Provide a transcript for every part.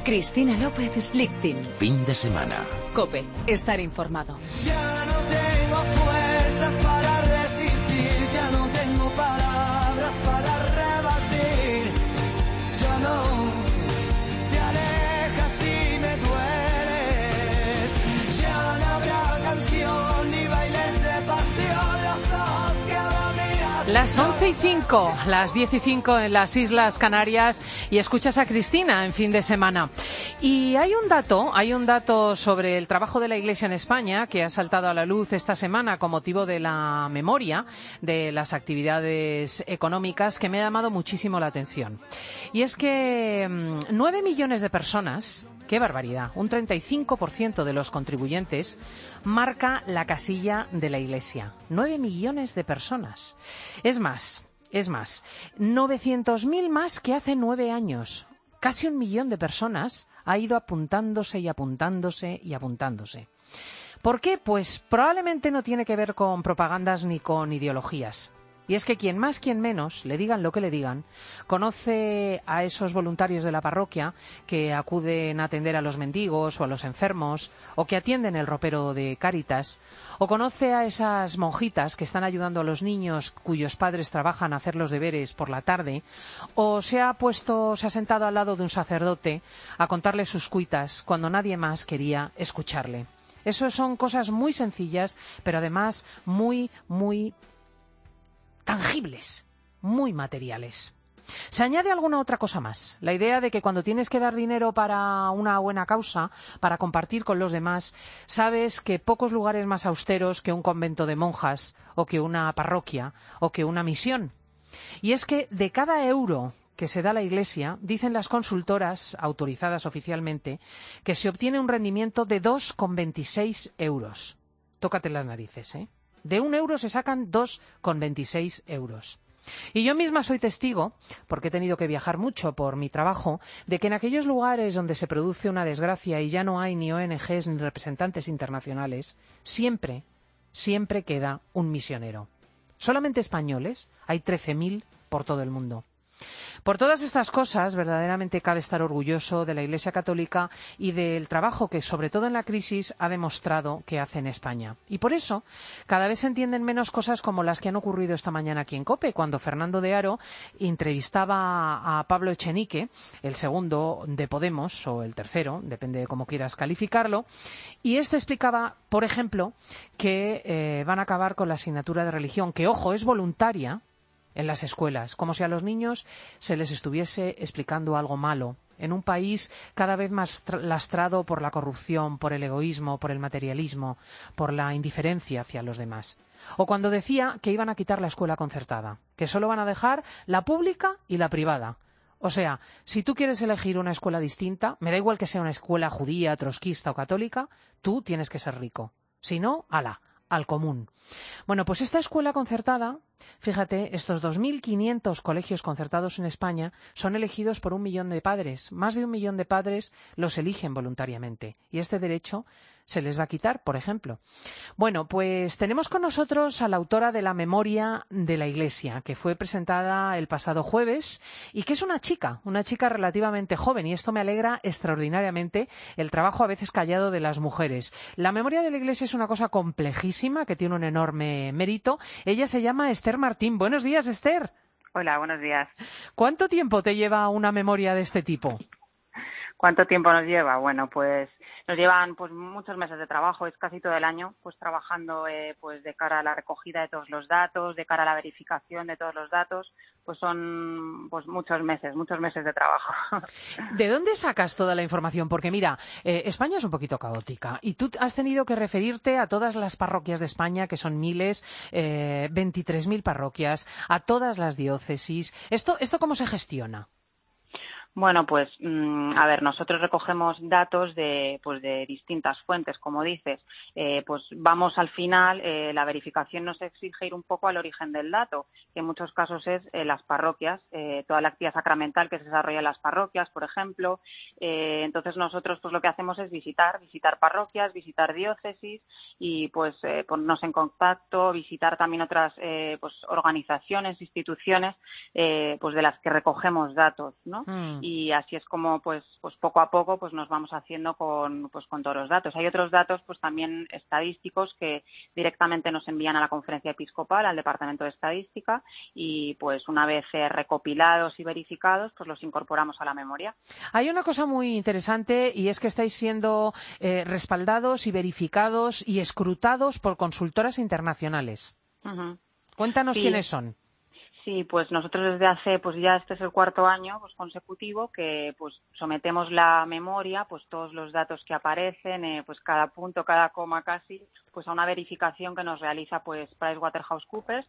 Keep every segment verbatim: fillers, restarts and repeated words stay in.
Cristina López Slichting. Fin de semana. COPE. Estar informado. Ya no tengo fuerzas para resistir, ya no tengo palabras para rebatir. Ya no te alejas y me dueles. Ya no habrá canción ni bailes de pasión, los ojos que ahora miras. Las once y cinco, las diez y cinco en las Islas Canarias, y escuchas a Cristina en Fin de Semana. Y hay un dato, hay un dato sobre el trabajo de la Iglesia en España que ha saltado a la luz esta semana con motivo de la memoria de las actividades económicas que me ha llamado muchísimo la atención. Y es que mmm, nueve millones de personas, ¡qué barbaridad!, un treinta y cinco por ciento de los contribuyentes marca la casilla de la Iglesia. Nueve millones de personas. Es más, es más, novecientos mil más que hace nueve años. Casi un millón de personas ha ido apuntándose y apuntándose y apuntándose. ¿Por qué? Pues probablemente no tiene que ver con propagandas ni con ideologías. Y es que quien más, quien menos, le digan lo que le digan, conoce a esos voluntarios de la parroquia que acuden a atender a los mendigos o a los enfermos, o que atienden el ropero de Cáritas, o conoce a esas monjitas que están ayudando a los niños cuyos padres trabajan a hacer los deberes por la tarde, o se ha puesto, se ha sentado al lado de un sacerdote a contarle sus cuitas cuando nadie más quería escucharle. Eso son cosas muy sencillas, pero además muy, muy tangibles, muy materiales. Se añade alguna otra cosa más, la idea de que cuando tienes que dar dinero para una buena causa, para compartir con los demás, sabes que pocos lugares más austeros que un convento de monjas, o que una parroquia, o que una misión. Y es que de cada euro que se da a la Iglesia, dicen las consultoras autorizadas oficialmente, que se obtiene un rendimiento de dos coma veintiséis euros. Tócate las narices, ¿eh? De un euro se sacan dos coma veintiséis euros. Y yo misma soy testigo, porque he tenido que viajar mucho por mi trabajo, de que en aquellos lugares donde se produce una desgracia y ya no hay ni O N Ges ni representantes internacionales, siempre, siempre queda un misionero. Solamente españoles hay trece mil por todo el mundo. Por todas estas cosas, verdaderamente cabe estar orgulloso de la Iglesia Católica y del trabajo que, sobre todo en la crisis, ha demostrado que hace en España. Y por eso, cada vez se entienden menos cosas como las que han ocurrido esta mañana aquí en COPE, cuando Fernando de Aro entrevistaba a Pablo Echenique, el segundo de Podemos, o el tercero, depende de cómo quieras calificarlo, y este explicaba, por ejemplo, que eh, van a acabar con la asignatura de religión, que, ojo, es voluntaria, en las escuelas, como si a los niños se les estuviese explicando algo malo, en un país cada vez más lastrado por la corrupción, por el egoísmo, por el materialismo, por la indiferencia hacia los demás. O cuando decía que iban a quitar la escuela concertada, que solo van a dejar la pública y la privada. O sea, si tú quieres elegir una escuela distinta, me da igual que sea una escuela judía, trotskista o católica, tú tienes que ser rico. Si no, ala, al común. Bueno, pues esta escuela concertada, fíjate, estos dos mil quinientos colegios concertados en España son elegidos por un millón de padres. Más de un millón de padres los eligen voluntariamente. Y este derecho se les va a quitar, por ejemplo. Bueno, pues tenemos con nosotros a la autora de la Memoria de la Iglesia, que fue presentada el pasado jueves y que es una chica, una chica relativamente joven, y esto me alegra extraordinariamente, el trabajo a veces callado de las mujeres. La Memoria de la Iglesia es una cosa complejísima que tiene un enorme mérito. Ella se llama Esther Martín. Buenos días, Esther. Hola, buenos días. ¿Cuánto tiempo te lleva una memoria de este tipo? ¿Cuánto tiempo nos lleva? Bueno, pues nos llevan pues muchos meses de trabajo, es casi todo el año, pues trabajando eh, pues de cara a la recogida de todos los datos, de cara a la verificación de todos los datos, pues son pues muchos meses, muchos meses de trabajo. ¿De dónde sacas toda la información? Porque mira, eh, España es un poquito caótica y tú has tenido que referirte a todas las parroquias de España, que son miles, eh, veintitrés mil parroquias, a todas las diócesis. ¿Esto, esto cómo se gestiona? Bueno, pues, a ver, nosotros recogemos datos de, pues, de distintas fuentes, como dices. Eh, pues vamos al final, eh, la verificación nos exige ir un poco al origen del dato, que en muchos casos es eh, las parroquias, eh, toda la actividad sacramental que se desarrolla en las parroquias, por ejemplo. Eh, entonces nosotros, pues lo que hacemos es visitar, visitar parroquias, visitar diócesis y, pues, eh, ponernos en contacto, visitar también otras, eh, pues, organizaciones, instituciones, eh, pues de las que recogemos datos, ¿no? Mm. Mm. Y así es como, pues, pues poco a poco, pues nos vamos haciendo con, pues con todos los datos. Hay otros datos, pues también estadísticos que directamente nos envían a la Conferencia Episcopal, al Departamento de Estadística, y pues una vez eh, recopilados y verificados, pues los incorporamos a la memoria. Hay una cosa muy interesante y es que estáis siendo eh, respaldados y verificados y escrutados por consultoras internacionales. Uh-huh. Cuéntanos sí. quiénes son. Sí, pues nosotros desde hace, pues ya este es el cuarto año pues consecutivo que pues sometemos la memoria, pues todos los datos que aparecen, eh, pues cada punto, cada coma casi, pues a una verificación que nos realiza pues PricewaterhouseCoopers.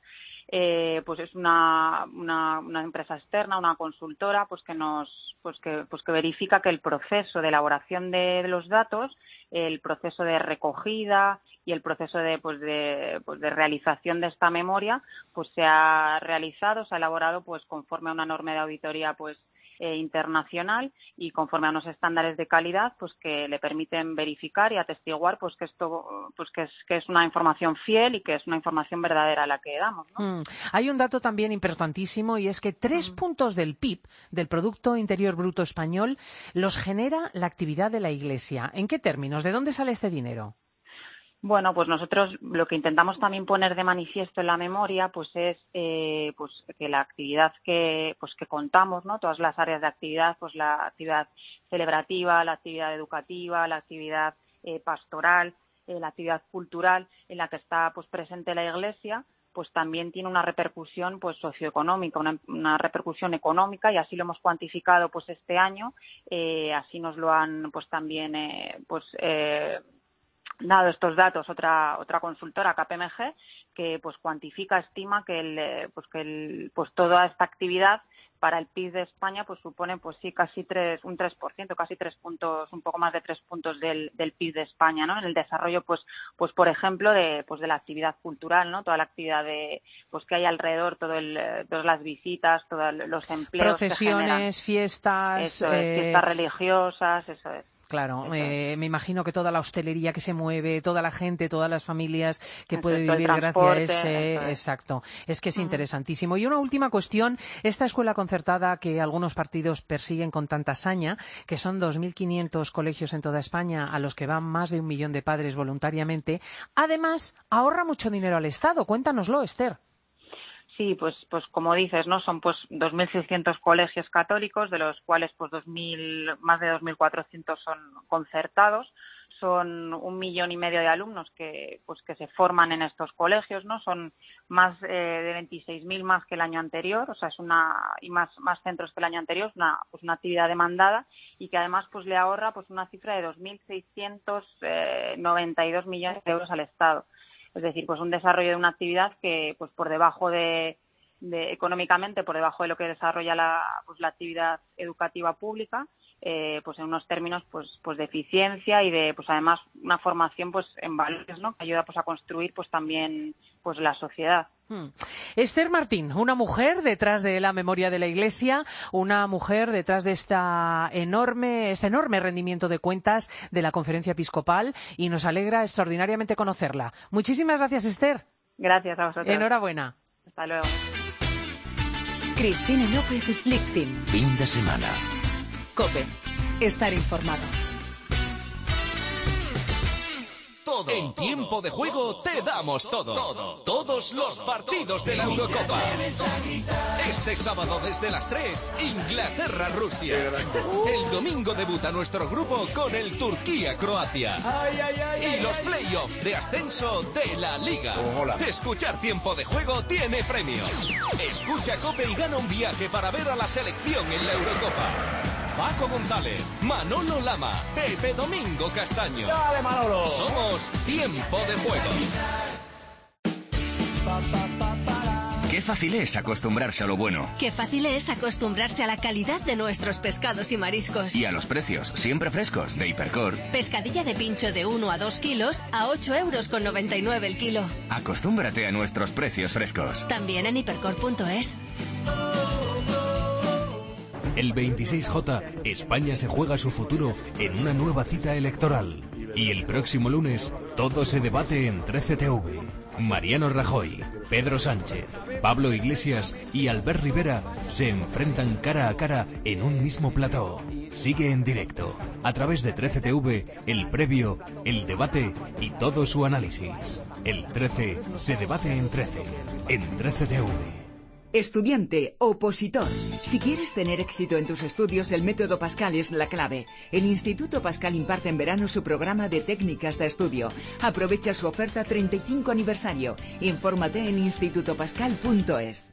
Eh, pues es una, una, una empresa externa, una consultora, pues que nos, pues que, pues que verifica que el proceso de elaboración de, de los datos, el proceso de recogida y el proceso de, pues de, pues de realización de esta memoria, pues se ha realizado, se ha elaborado, pues conforme a una norma de auditoría, pues Eh, internacional y conforme a unos estándares de calidad pues que le permiten verificar y atestiguar pues que esto pues que es que es una información fiel y que es una información verdadera la que damos, ¿no? Mm. Hay un dato también importantísimo y es que tres mm. puntos del P I B, del Producto Interior Bruto Español, los genera la actividad de la Iglesia. ¿En qué términos? ¿De dónde sale este dinero? Bueno, pues nosotros lo que intentamos también poner de manifiesto en la memoria, pues es eh, pues que la actividad que pues que contamos, ¿no? Todas las áreas de actividad, pues la actividad celebrativa, la actividad educativa, la actividad eh, pastoral, eh, la actividad cultural, en la que está pues presente la Iglesia, pues también tiene una repercusión pues socioeconómica, una, una repercusión económica y así lo hemos cuantificado pues este año, eh, así nos lo han pues también eh, pues eh, dado estos datos otra otra consultora, K P M G, que pues cuantifica, estima que el pues que el pues toda esta actividad para el P I B de España pues supone pues sí casi tres un tres por ciento, casi tres puntos, un poco más de tres puntos del del P I B de España, ¿no? En el desarrollo pues pues por ejemplo de pues de la actividad cultural, ¿no? Toda la actividad de pues que hay alrededor, todo el todas las visitas, todos los empleos, procesiones, fiestas, eso es, eh... fiestas religiosas, eso es. Claro, eh, me imagino que toda la hostelería que se mueve, toda la gente, todas las familias que puede vivir gracias a ese... Es. Exacto, es que es uh-huh. interesantísimo. Y una última cuestión, esta escuela concertada que algunos partidos persiguen con tanta saña, que son dos mil quinientos colegios en toda España a los que van más de un millón de padres voluntariamente, además ahorra mucho dinero al Estado. Cuéntanoslo, Esther. Sí, pues, pues como dices, ¿no? Son pues dos mil seiscientos colegios católicos, de los cuales pues dos mil, más de dos mil cuatrocientos son concertados. Son un millón y medio de alumnos que pues que se forman en estos colegios, ¿no? Son más eh, de veintiséis mil más que el año anterior, o sea, es una y más más centros que el año anterior, es una pues una actividad demandada y que además pues le ahorra pues una cifra de dos mil seiscientos noventa y dos millones de euros al Estado. Es decir, pues un desarrollo de una actividad que, pues por debajo de, de económicamente, por debajo de lo que desarrolla la, pues la actividad educativa pública, eh, pues en unos términos, pues, pues de eficiencia y de, pues además una formación, pues en valores, ¿no? Que ayuda, pues a construir, pues también, pues la sociedad. Hmm. Esther Martín, una mujer detrás de la memoria de la Iglesia, una mujer detrás de esta enorme, este enorme rendimiento de cuentas de la Conferencia Episcopal y nos alegra extraordinariamente conocerla. Muchísimas gracias, Esther. Gracias a vosotros. Enhorabuena. Hasta luego. Cristina López Slichting. Fin de semana. COPE. Estar informado. Todo, en tiempo de juego te damos todo. todo. Todos los partidos de la Eurocopa. Este sábado desde las tres, Inglaterra-Rusia. El domingo debuta nuestro grupo con el Turquía-Croacia. Y los playoffs de ascenso de la Liga. Escuchar tiempo de juego tiene premio. Escucha COPE y gana un viaje para ver a la selección en la Eurocopa. Paco González, Manolo Lama, Pepe Domingo Castaño. ¡Dale, Manolo! Somos Tiempo de Juego. Qué fácil es acostumbrarse a lo bueno. Qué fácil es acostumbrarse a la calidad de nuestros pescados y mariscos. Y a los precios siempre frescos de Hipercor. Pescadilla de pincho de uno a dos kilos a ocho euros con noventa y nueve el kilo. Acostúmbrate a nuestros precios frescos. También en hipercor punto es. El veintiséis J, España se juega su futuro en una nueva cita electoral. Y el próximo lunes, todo se debate en trece T V. Mariano Rajoy, Pedro Sánchez, Pablo Iglesias y Albert Rivera se enfrentan cara a cara en un mismo plató. Sigue en directo, a través de trece T V, el previo, el debate y todo su análisis. El trece se debate en trece, en trece T V. Estudiante, opositor. Si quieres tener éxito en tus estudios, el método Pascal es la clave. El Instituto Pascal imparte en verano su programa de técnicas de estudio. Aprovecha su oferta treinta y cinco aniversario. Infórmate en instituto pascal punto es.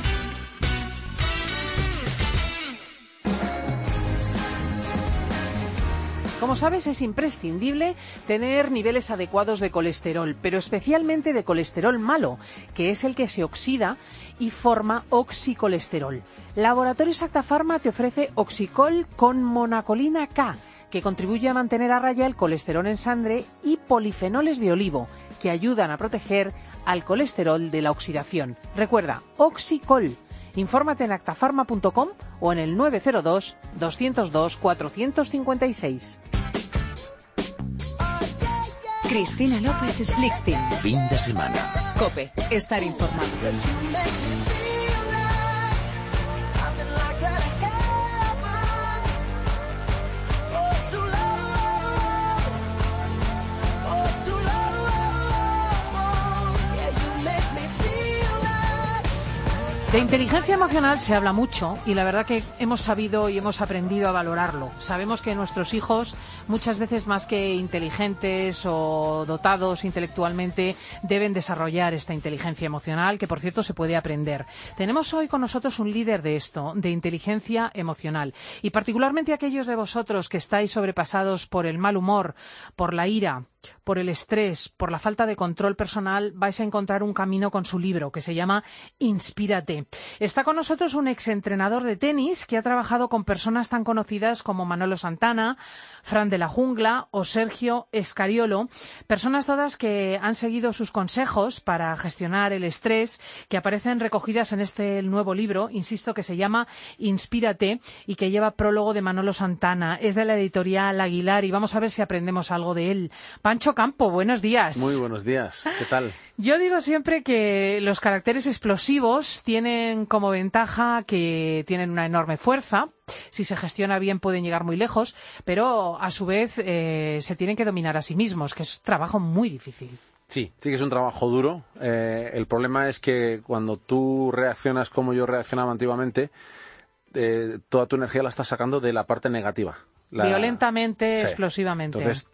Como sabes, es imprescindible tener niveles adecuados de colesterol, pero especialmente de colesterol malo, que es el que se oxida y forma oxicolesterol. Laboratorios Acta Pharma te ofrece Oxicol con monacolina K, que contribuye a mantener a raya el colesterol en sangre, y polifenoles de olivo, que ayudan a proteger al colesterol de la oxidación. Recuerda, Oxicol. Infórmate en acta pharma punto com o en el nueve cero dos, doscientos dos, cuatrocientos cincuenta y seis. Cristina López Slichting. Fin de semana. COPE. Estar informado. De inteligencia emocional se habla mucho y la verdad que hemos sabido y hemos aprendido a valorarlo. Sabemos que nuestros hijos, muchas veces más que inteligentes o dotados intelectualmente, deben desarrollar esta inteligencia emocional, que por cierto se puede aprender. Tenemos hoy con nosotros un líder de esto, de inteligencia emocional, y particularmente aquellos de vosotros que estáis sobrepasados por el mal humor, por la ira, por el estrés, por la falta de control personal, vais a encontrar un camino con su libro, que se llama Inspírate. Está con nosotros un exentrenador de tenis que ha trabajado con personas tan conocidas como Manolo Santana, Fran de la Jungla o Sergio Escariolo, personas todas que han seguido sus consejos para gestionar el estrés, que aparecen recogidas en este nuevo libro, insisto, que se llama Inspírate y que lleva prólogo de Manolo Santana. Es de la editorial Aguilar y vamos a ver si aprendemos algo de él. Pancho Campo, buenos días. Muy buenos días, ¿qué tal? Yo digo siempre que los caracteres explosivos tienen como ventaja que tienen una enorme fuerza. Si se gestiona bien pueden llegar muy lejos, pero a su vez eh, se tienen que dominar a sí mismos, que es un trabajo muy difícil. Sí, sí que es un trabajo duro. Eh, el problema es que cuando tú reaccionas como yo reaccionaba antiguamente, eh, toda tu energía la estás sacando de la parte negativa. La... Violentamente, sí. Explosivamente. Entonces,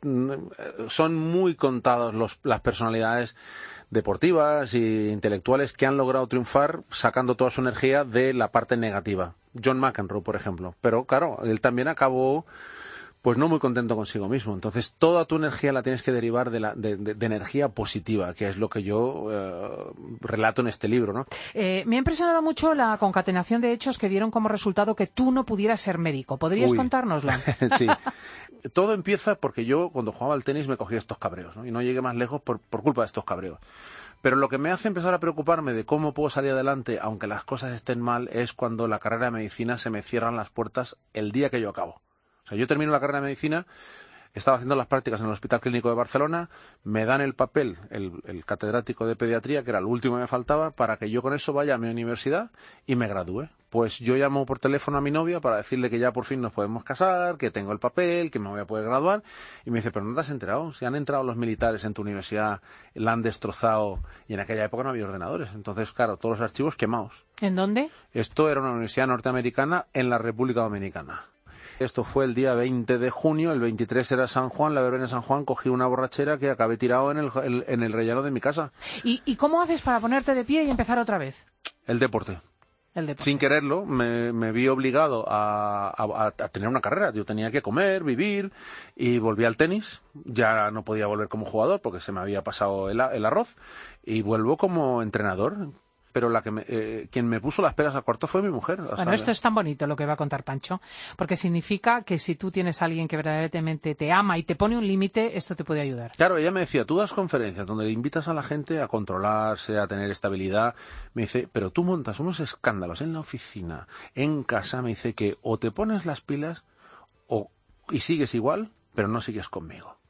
son muy contados los, las personalidades deportivas e intelectuales que han logrado triunfar sacando toda su energía de la parte negativa. John McEnroe, por ejemplo. Pero, claro, él también acabó pues no muy contento consigo mismo. Entonces, toda tu energía la tienes que derivar de, la, de, de, de energía positiva, que es lo que yo eh, relato en este libro, ¿no? Eh, me ha impresionado mucho la concatenación de hechos que dieron como resultado que tú no pudieras ser médico. ¿Podrías Uy. contárnoslo? Sí. Todo empieza porque yo, cuando jugaba al tenis, me cogía estos cabreos, ¿no? Y no llegué más lejos por, por culpa de estos cabreos. Pero lo que me hace empezar a preocuparme de cómo puedo salir adelante, aunque las cosas estén mal, es cuando la carrera de medicina se me cierran las puertas el día que yo acabo. O sea, yo termino la carrera de medicina, estaba haciendo las prácticas en el Hospital Clínico de Barcelona, me dan el papel, el, el catedrático de pediatría, que era el último que me faltaba, para que yo con eso vaya a mi universidad y me gradúe. Pues yo llamo por teléfono a mi novia para decirle que ya por fin nos podemos casar, que tengo el papel, que me voy a poder graduar, y me dice, pero ¿no te has enterado? Si han entrado los militares en tu universidad, la han destrozado, y en aquella época no había ordenadores. Entonces, claro, todos los archivos quemados. ¿En dónde? Esto era una universidad norteamericana en la República Dominicana. Esto fue el día veinte de junio, el veintitrés era San Juan, la verbena de San Juan, cogí una borrachera que acabé tirado en el, el, en el rellano de mi casa. ¿Y, ¿Y cómo haces para ponerte de pie y empezar otra vez? El deporte. El deporte. Sin quererlo, me, me vi obligado a, a, a tener una carrera. Yo tenía que comer, vivir, y volví al tenis. Ya no podía volver como jugador porque se me había pasado el, el arroz, y vuelvo como entrenador. Pero la que me, eh, quien me puso las peras al cuarto fue mi mujer. Bueno, esto es tan bonito lo que va a contar Pancho, porque significa que si tú tienes a alguien que verdaderamente te ama y te pone un límite, esto te puede ayudar. Claro, ella me decía, tú das conferencias donde le invitas a la gente a controlarse, a tener estabilidad. Me dice, pero tú montas unos escándalos en la oficina, en casa. Me dice que o te pones las pilas o y sigues igual, pero no sigues conmigo.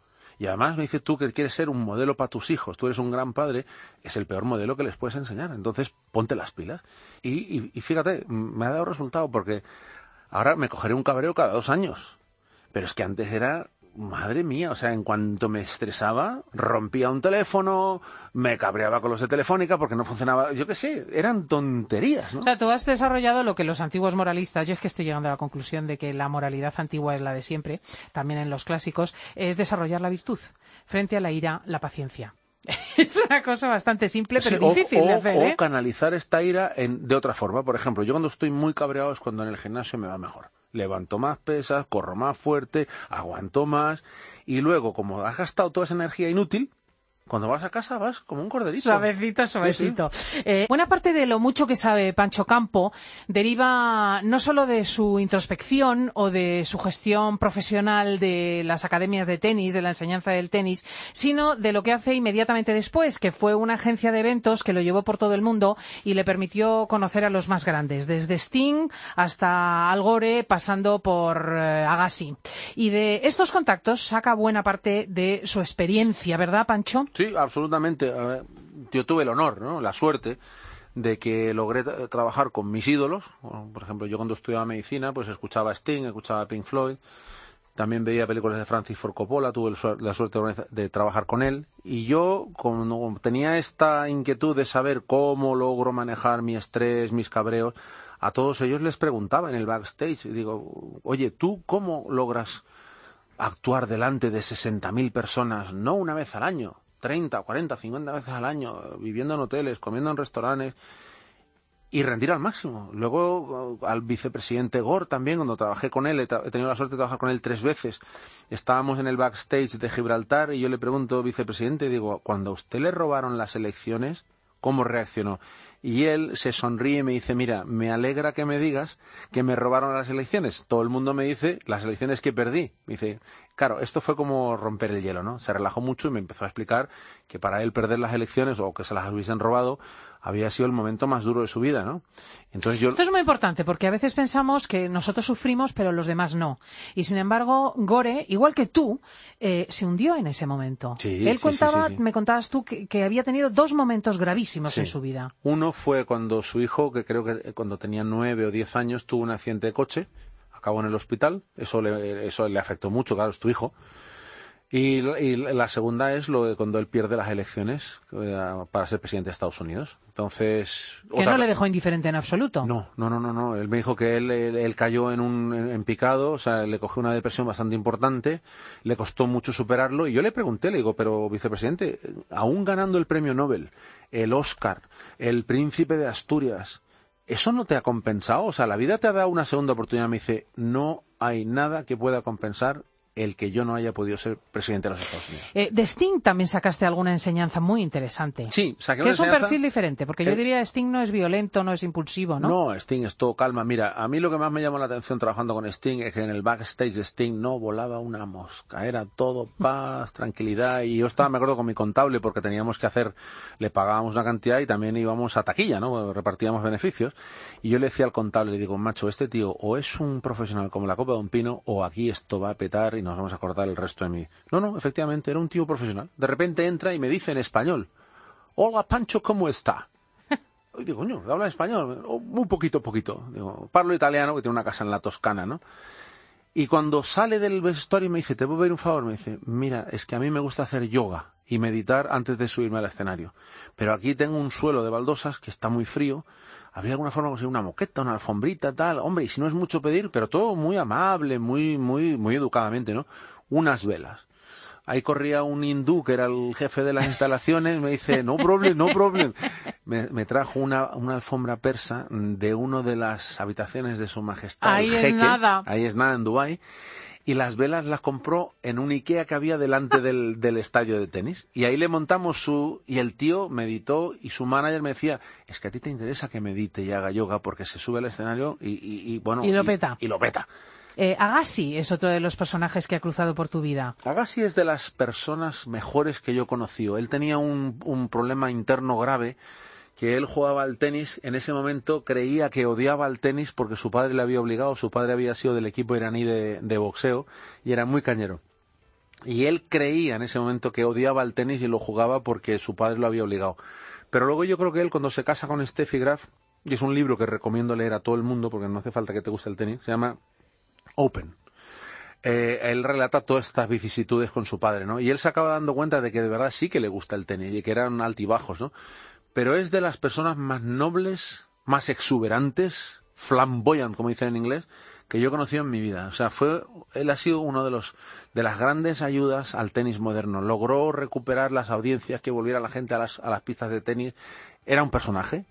Y además me dice tú que quieres ser un modelo para tus hijos, tú eres un gran padre, es el peor modelo que les puedes enseñar. Entonces, ponte las pilas. Y, y, y fíjate, me ha dado resultado porque ahora me cogeré un cabreo cada dos años. Pero es que antes era... Madre mía, o sea, en cuanto me estresaba, rompía un teléfono, me cabreaba con los de Telefónica porque no funcionaba, yo qué sé, eran tonterías, ¿no? O sea, tú has desarrollado lo que los antiguos moralistas, yo es que estoy llegando a la conclusión de que la moralidad antigua es la de siempre, también en los clásicos, es desarrollar la virtud. Frente a la ira, la paciencia. Es una cosa bastante simple, pero sí, difícil o, de o, hacer, o ¿eh? canalizar esta ira en, de otra forma. Por ejemplo, yo cuando estoy muy cabreado es cuando en el gimnasio me va mejor. Levanto más pesas, corro más fuerte, aguanto más. Y luego, como has gastado toda esa energía inútil, cuando vas a casa vas como un corderito. Suavecito, suavecito. Sí, sí. Eh, buena parte de lo mucho que sabe Pancho Campo deriva no solo de su introspección o de su gestión profesional de las academias de tenis, de la enseñanza del tenis, sino de lo que hace inmediatamente después, que fue una agencia de eventos que lo llevó por todo el mundo y le permitió conocer a los más grandes, desde Sting hasta Al Gore, pasando por eh, Agassi. Y de estos contactos saca buena parte de su experiencia, ¿verdad, Pancho? Sí, absolutamente. Yo tuve el honor, ¿no? La suerte de que logré tra- trabajar con mis ídolos. Bueno, por ejemplo, yo cuando estudiaba medicina, pues escuchaba a Sting, escuchaba a Pink Floyd, también veía películas de Francis Ford Coppola, tuve el su- la suerte de, de trabajar con él. Y yo, como tenía esta inquietud de saber cómo logro manejar mi estrés, mis cabreos, a todos ellos les preguntaba en el backstage, y digo, oye, ¿tú cómo logras actuar delante de sesenta mil personas, no una vez al año? treinta, cuarenta, cincuenta veces al año, viviendo en hoteles, comiendo en restaurantes y rendir al máximo. Luego al vicepresidente Gore también, cuando trabajé con él, he, he tenido la suerte de trabajar con él tres veces. Estábamos en el backstage de Gibraltar y yo le pregunto, vicepresidente, digo, cuando a usted le robaron las elecciones, ¿cómo reaccionó? Y él se sonríe y me dice, mira, me alegra que me digas que me robaron las elecciones. Todo el mundo me dice las elecciones que perdí. Me dice, claro, esto fue como romper el hielo, ¿no? Se relajó mucho y me empezó a explicar que para él perder las elecciones o que se las hubiesen robado había sido el momento más duro de su vida, ¿no? Entonces yo... Esto es muy importante porque a veces pensamos que nosotros sufrimos pero los demás no. Y sin embargo, Gore, igual que tú, eh, se hundió en ese momento. Sí, Él sí, contaba, sí, sí, sí. me contabas tú, que, que había tenido dos momentos gravísimos Sí. en su vida. Uno fue cuando su hijo, que creo que cuando tenía nueve o diez años, tuvo un accidente de coche, acabó en el hospital, eso le, eso le afectó mucho, claro, es tu hijo. Y, y la segunda es lo de cuando él pierde las elecciones eh, para ser presidente de Estados Unidos. Entonces... Que otra- no le dejó indiferente en absoluto. No, no, no, no, no. Él me dijo que él, él, él cayó en un en, en picado, o sea, le cogió una depresión bastante importante, le costó mucho superarlo. Y yo le pregunté, le digo, pero vicepresidente, aún ganando el premio Nobel, el Oscar, el Príncipe de Asturias, ¿eso no te ha compensado? O sea, la vida te ha dado una segunda oportunidad. Me dice, no hay nada que pueda compensar el que yo no haya podido ser presidente de los Estados Unidos. Eh, de Sting también sacaste alguna enseñanza muy interesante. Sí, saqué Que una es un enseñanza- perfil diferente, porque yo Eh, diría Sting no es violento, no es impulsivo, ¿no? No, Sting es todo calma. Mira, a mí lo que más me llamó la atención trabajando con Sting es que en el backstage de Sting no volaba una mosca. Era todo paz, tranquilidad. Y yo estaba, me acuerdo, con mi contable porque teníamos que hacer, le pagábamos una cantidad y también íbamos a taquilla, ¿no? Repartíamos beneficios. Y yo le decía al contable, le digo, macho, este tío o es un profesional como la copa de un pino o aquí esto va a petar y nos vamos a cortar el resto de mí. No, no, efectivamente, era un tío profesional. De repente entra y me dice en español, hola Pancho, ¿cómo está? Y digo, coño, ¿habla español? Oh, un poquito, poquito. Digo, parlo italiano, que tiene una casa en la Toscana, ¿no? Y cuando sale del vestuario me dice, ¿te puedo pedir un favor? Me dice, mira, es que a mí me gusta hacer yoga y meditar antes de subirme al escenario. Pero aquí tengo un suelo de baldosas que está muy frío. ¿Habría alguna forma de conseguir una moqueta, una alfombrita, tal? Hombre, y si no es mucho pedir, pero todo muy amable, muy, muy, muy educadamente, ¿no? Unas velas. Ahí corría un hindú que era el jefe de las instalaciones, me dice, no problem, no problem. Me, me trajo una, una alfombra persa de una de las habitaciones de su majestad, Ahí el es jeque. nada. Ahí es nada, en Dubái. Y las velas las compró en un Ikea que había delante del, del estadio de tenis. Y ahí le montamos su... Y el tío meditó y su manager me decía, es que a ti te interesa que medite y haga yoga porque se sube al escenario y, y, y bueno... Y lo peta. Y, y lo peta. Eh, Agassi es otro de los personajes que ha cruzado por tu vida. Agassi es de las personas mejores que yo he conocido. Él tenía un, un problema interno grave, que él jugaba al tenis, en ese momento creía que odiaba al tenis porque su padre le había obligado, su padre había sido del equipo iraní de, de boxeo y era muy cañero. Y él creía en ese momento que odiaba el tenis y lo jugaba porque su padre lo había obligado. Pero luego yo creo que él, cuando se casa con Steffi Graf, y es un libro que recomiendo leer a todo el mundo porque no hace falta que te guste el tenis, se llama Open. Eh, él relata todas estas vicisitudes con su padre, ¿no? Y él se acaba dando cuenta de que de verdad sí que le gusta el tenis y que eran altibajos, ¿no? Pero es de las personas más nobles, más exuberantes, flamboyant, como dicen en inglés, que yo he conocido en mi vida. O sea, fue, él ha sido uno de los de las grandes ayudas al tenis moderno. Logró recuperar las audiencias, que volviera la gente a las, a las pistas de tenis. Era un personaje.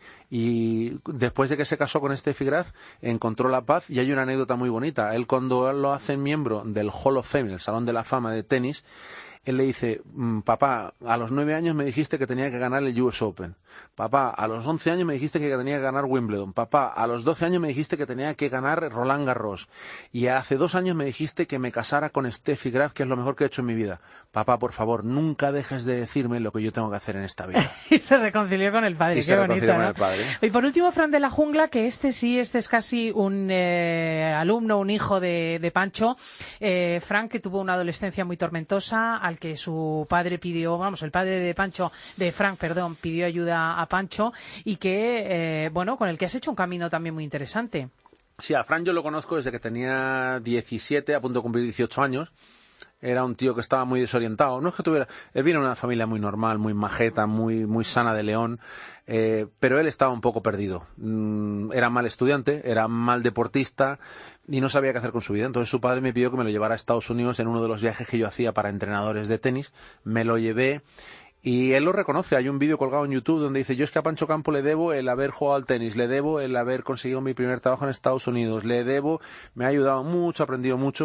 Y después de que se casó con Steffi Graf, encontró la paz. Y hay una anécdota muy bonita. Él, cuando él lo hace miembro del Hall of Fame, el Salón de la Fama de tenis, él le dice, papá, a los nueve años me dijiste que tenía que ganar el U S Open. Papá, a los once años me dijiste que tenía que ganar Wimbledon. Papá, a los doce años me dijiste que tenía que ganar Roland Garros. Y hace dos años me dijiste que me casara con Steffi Graf, que es lo mejor que he hecho en mi vida. Papá, por favor, nunca dejes de decirme lo que yo tengo que hacer en esta vida. Y se reconcilió con el padre, y qué se bonito, reconcilió ¿no? con el padre. Y por último, Fran de la Jungla, que este sí, este es casi un eh, alumno, un hijo de, de Pancho. Eh, Fran, que tuvo una adolescencia muy tormentosa, al que su padre pidió, vamos, el padre de Pancho, de Frank, perdón, pidió ayuda a Pancho y que, eh, bueno, con el que has hecho un camino también muy interesante. Sí, a Fran yo lo conozco desde que tenía diecisiete, a punto de cumplir dieciocho años. Era un tío que estaba muy desorientado. No es que tuviera... Él viene de una familia muy normal, muy majeta, muy, muy sana de León, eh, pero él estaba un poco perdido. Mm, era mal estudiante, era mal deportista y no sabía qué hacer con su vida. Entonces su padre me pidió que me lo llevara a Estados Unidos en uno de los viajes que yo hacía para entrenadores de tenis. Me lo llevé. Y él lo reconoce, hay un vídeo colgado en YouTube donde dice, yo es que a Pancho Campo le debo el haber jugado al tenis, le debo el haber conseguido mi primer trabajo en Estados Unidos, le debo, me ha ayudado mucho, ha aprendido mucho,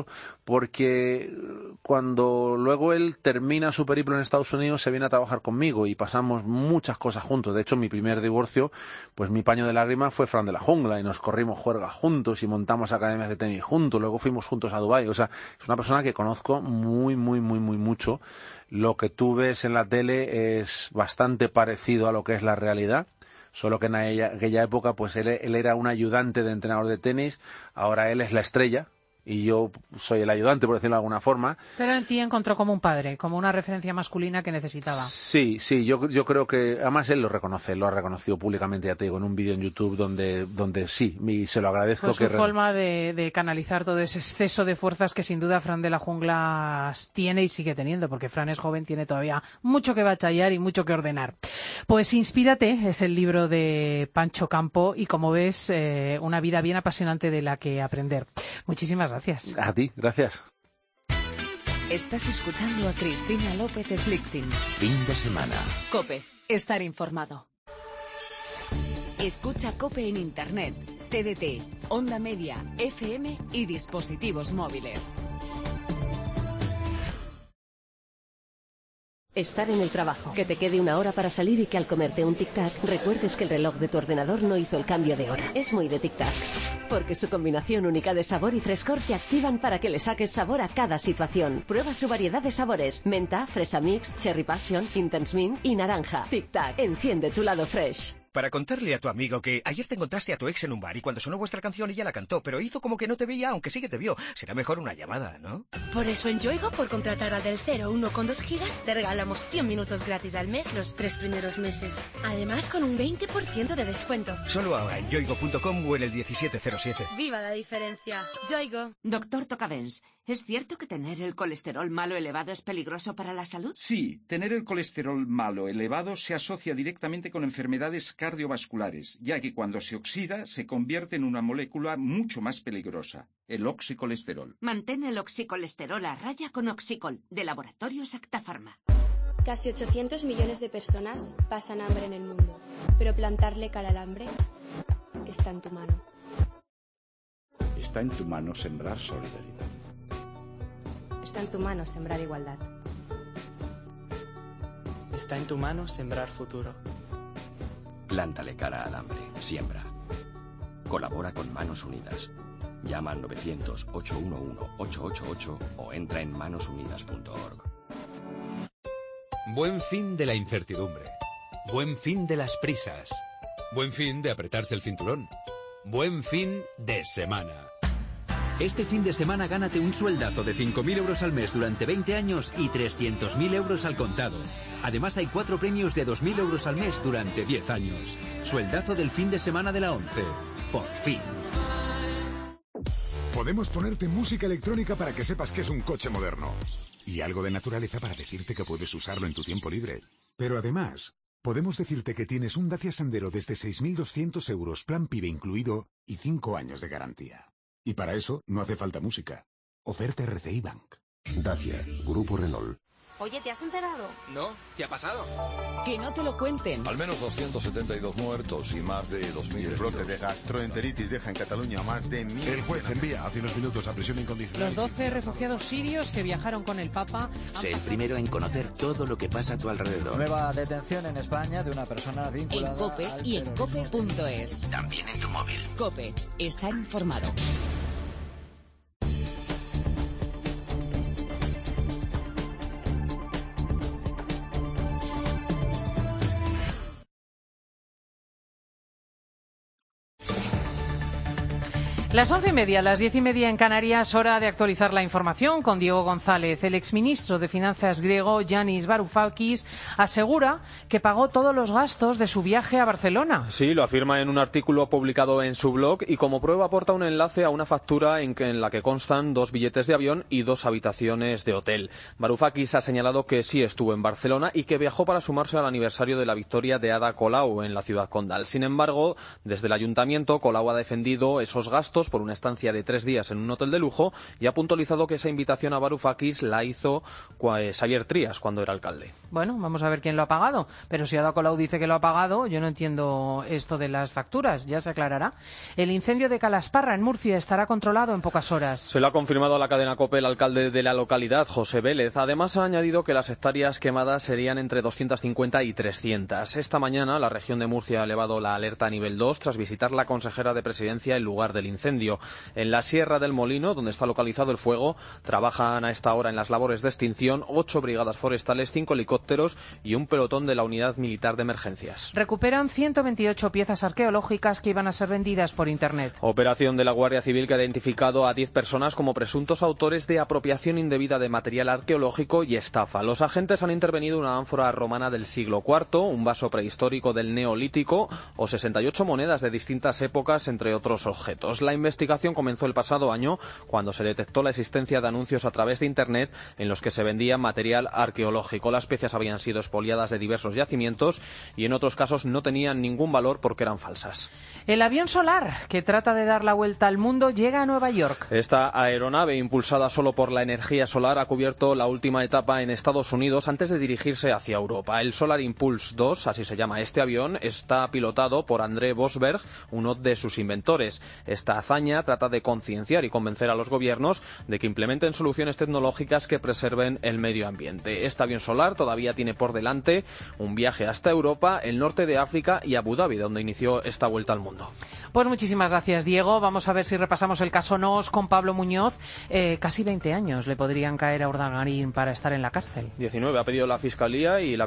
porque cuando luego él termina su periplo en Estados Unidos se viene a trabajar conmigo y pasamos muchas cosas juntos. De hecho, mi primer divorcio, pues mi paño de lágrimas fue Fran de la Jungla y nos corrimos juergas juntos y montamos academias de tenis juntos, luego fuimos juntos a Dubái. O sea, es una persona que conozco muy, muy, muy, muy mucho. Lo que tú ves en la tele es bastante parecido a lo que es la realidad, solo que en aquella, aquella época pues él, él era un ayudante de entrenador de tenis, ahora él es la estrella y yo soy el ayudante, por decirlo de alguna forma. Pero en ti encontró como un padre, como una referencia masculina que necesitaba. Sí, sí, yo, yo creo que, además él lo reconoce, lo ha reconocido públicamente, ya te digo, en un vídeo en YouTube donde, donde sí, y se lo agradezco. Pues que su forma de, de canalizar todo ese exceso de fuerzas que sin duda Fran de la Jungla tiene y sigue teniendo, porque Fran es joven, tiene todavía mucho que batallar y mucho que ordenar. Pues Inspírate es el libro de Pancho Campo y, como ves, eh, una vida bien apasionante de la que aprender. Muchísimas gracias. Gracias. A ti, gracias. Estás escuchando a Cristina López Slichting. Fin de semana. COPE. Estar informado. Escucha COPE en Internet, T D T, Onda Media, F M y dispositivos móviles. Estar en el trabajo, que te quede una hora para salir y que al comerte un tic-tac recuerdes que el reloj de tu ordenador no hizo el cambio de hora. Es muy de tic-tac, porque su combinación única de sabor y frescor te activan para que le saques sabor a cada situación. Prueba su variedad de sabores: menta, fresa mix, cherry passion, intense mint y naranja. Tic-tac, enciende tu lado fresh. Para contarle a tu amigo que ayer te encontraste a tu ex en un bar y cuando sonó vuestra canción ella la cantó, pero hizo como que no te veía, aunque sí que te vio. Será mejor una llamada, ¿no? Por eso en Yoigo, por contratar a Del Cero uno con dos gigas, te regalamos cien minutos gratis al mes los tres primeros meses. Además, con un veinte por ciento de descuento. Solo ahora en yoigo punto com o en el diecisiete cero siete. ¡Viva la diferencia! Yoigo. Doctor Tocavens, ¿es cierto que tener el colesterol malo elevado es peligroso para la salud? Sí, tener el colesterol malo elevado se asocia directamente con enfermedades cardiovasculares, ya que cuando se oxida se convierte en una molécula mucho más peligrosa, el oxicolesterol. Mantén el oxicolesterol a raya con Oxicol, de Laboratorios Acta Pharma. Casi ochocientos millones de personas pasan hambre en el mundo, pero plantarle cara al hambre está en tu mano. Está en tu mano sembrar solidaridad. Está en tu mano sembrar igualdad. Está en tu mano sembrar futuro. Plántale cara al hambre. Siembra. Colabora con Manos Unidas. Llama al novecientos, ochocientos once, ochocientos ochenta y ocho o entra en manos unidas punto org. Buen fin de la incertidumbre. Buen fin de las prisas. Buen fin de apretarse el cinturón. Buen fin de semana. Este fin de semana gánate un sueldazo de cinco mil euros al mes durante veinte años y trescientos mil euros al contado. Además hay cuatro premios de dos mil euros al mes durante diez años. Sueldazo del fin de semana de la ONCE. Por fin. Podemos ponerte música electrónica para que sepas que es un coche moderno. Y algo de naturaleza para decirte que puedes usarlo en tu tiempo libre. Pero además, podemos decirte que tienes un Dacia Sandero desde seis mil doscientos euros, plan PIBE incluido y cinco años de garantía. Y para eso no hace falta música. Oferta R C I Bank. Dacia, Grupo Renault. Oye, ¿te has enterado? No, ¿qué ha pasado? Que no te lo cuenten. Al menos doscientos setenta y dos muertos y más de dos mil. El brote de gastroenteritis deja en Cataluña más de mil. El juez envía hace unos minutos a prisión incondicional. Los doce refugiados sirios que viajaron con el Papa. Sé el primero en conocer todo lo que pasa a tu alrededor. Nueva detención en España de una persona vinculada. En COPE y en cope punto es. También en tu móvil. COPE. Está informado. Las once y media, las diez y media en Canarias, hora de actualizar la información con Diego González. El exministro de Finanzas griego, Yanis Varoufakis, asegura que pagó todos los gastos de su viaje a Barcelona. Sí, lo afirma en un artículo publicado en su blog y como prueba aporta un enlace a una factura en, que, en la que constan dos billetes de avión y dos habitaciones de hotel. Varoufakis ha señalado que sí estuvo en Barcelona y que viajó para sumarse al aniversario de la victoria de Ada Colau en la ciudad condal. Sin embargo, desde el ayuntamiento, Colau ha defendido esos gastos por una estancia de tres días en un hotel de lujo y ha puntualizado que esa invitación a Varoufakis la hizo Xavier Trías cuando era alcalde. Bueno, vamos a ver quién lo ha pagado, pero si Ada Colau dice que lo ha pagado, yo no entiendo esto de las facturas, ya se aclarará. El incendio de Calasparra en Murcia estará controlado en pocas horas. Se lo ha confirmado a la cadena COPE el alcalde de la localidad, José Vélez. Además ha añadido que las hectáreas quemadas serían entre doscientas cincuenta y trescientas. Esta mañana la región de Murcia ha elevado la alerta a nivel dos tras visitar la consejera de Presidencia el lugar del incendio. En la Sierra del Molino, donde está localizado el fuego, trabajan a esta hora en las labores de extinción ocho brigadas forestales, cinco helicópteros y un pelotón de la Unidad Militar de Emergencias. Recuperan ciento veintiocho piezas arqueológicas que iban a ser vendidas por Internet. Operación de la Guardia Civil que ha identificado a diez personas como presuntos autores de apropiación indebida de material arqueológico y estafa. Los agentes han intervenido una ánfora romana del siglo cuarto, un vaso prehistórico del Neolítico o sesenta y ocho monedas de distintas épocas, entre otros objetos. La investigación comenzó el pasado año cuando se detectó la existencia de anuncios a través de Internet en los que se vendía material arqueológico. Las piezas habían sido expoliadas de diversos yacimientos y en otros casos no tenían ningún valor porque eran falsas. El avión solar que trata de dar la vuelta al mundo llega a Nueva York. Esta aeronave, impulsada solo por la energía solar, ha cubierto la última etapa en Estados Unidos antes de dirigirse hacia Europa. El Solar Impulse dos, así se llama este avión, está pilotado por André Bosberg, uno de sus inventores. Esta hazaña trata de concienciar y convencer a los gobiernos de que implementen soluciones tecnológicas que preserven el medio ambiente. Este avión solar todavía tiene por delante un viaje hasta Europa, el norte de África y Abu Dhabi, donde inició esta vuelta al mundo. Pues muchísimas gracias, Diego. Vamos a ver si repasamos el caso Nos con Pablo Muñoz. Eh, casi veinte años le podrían caer a Urdangarín para estar en la cárcel. diecinueve ha pedido la Fiscalía y la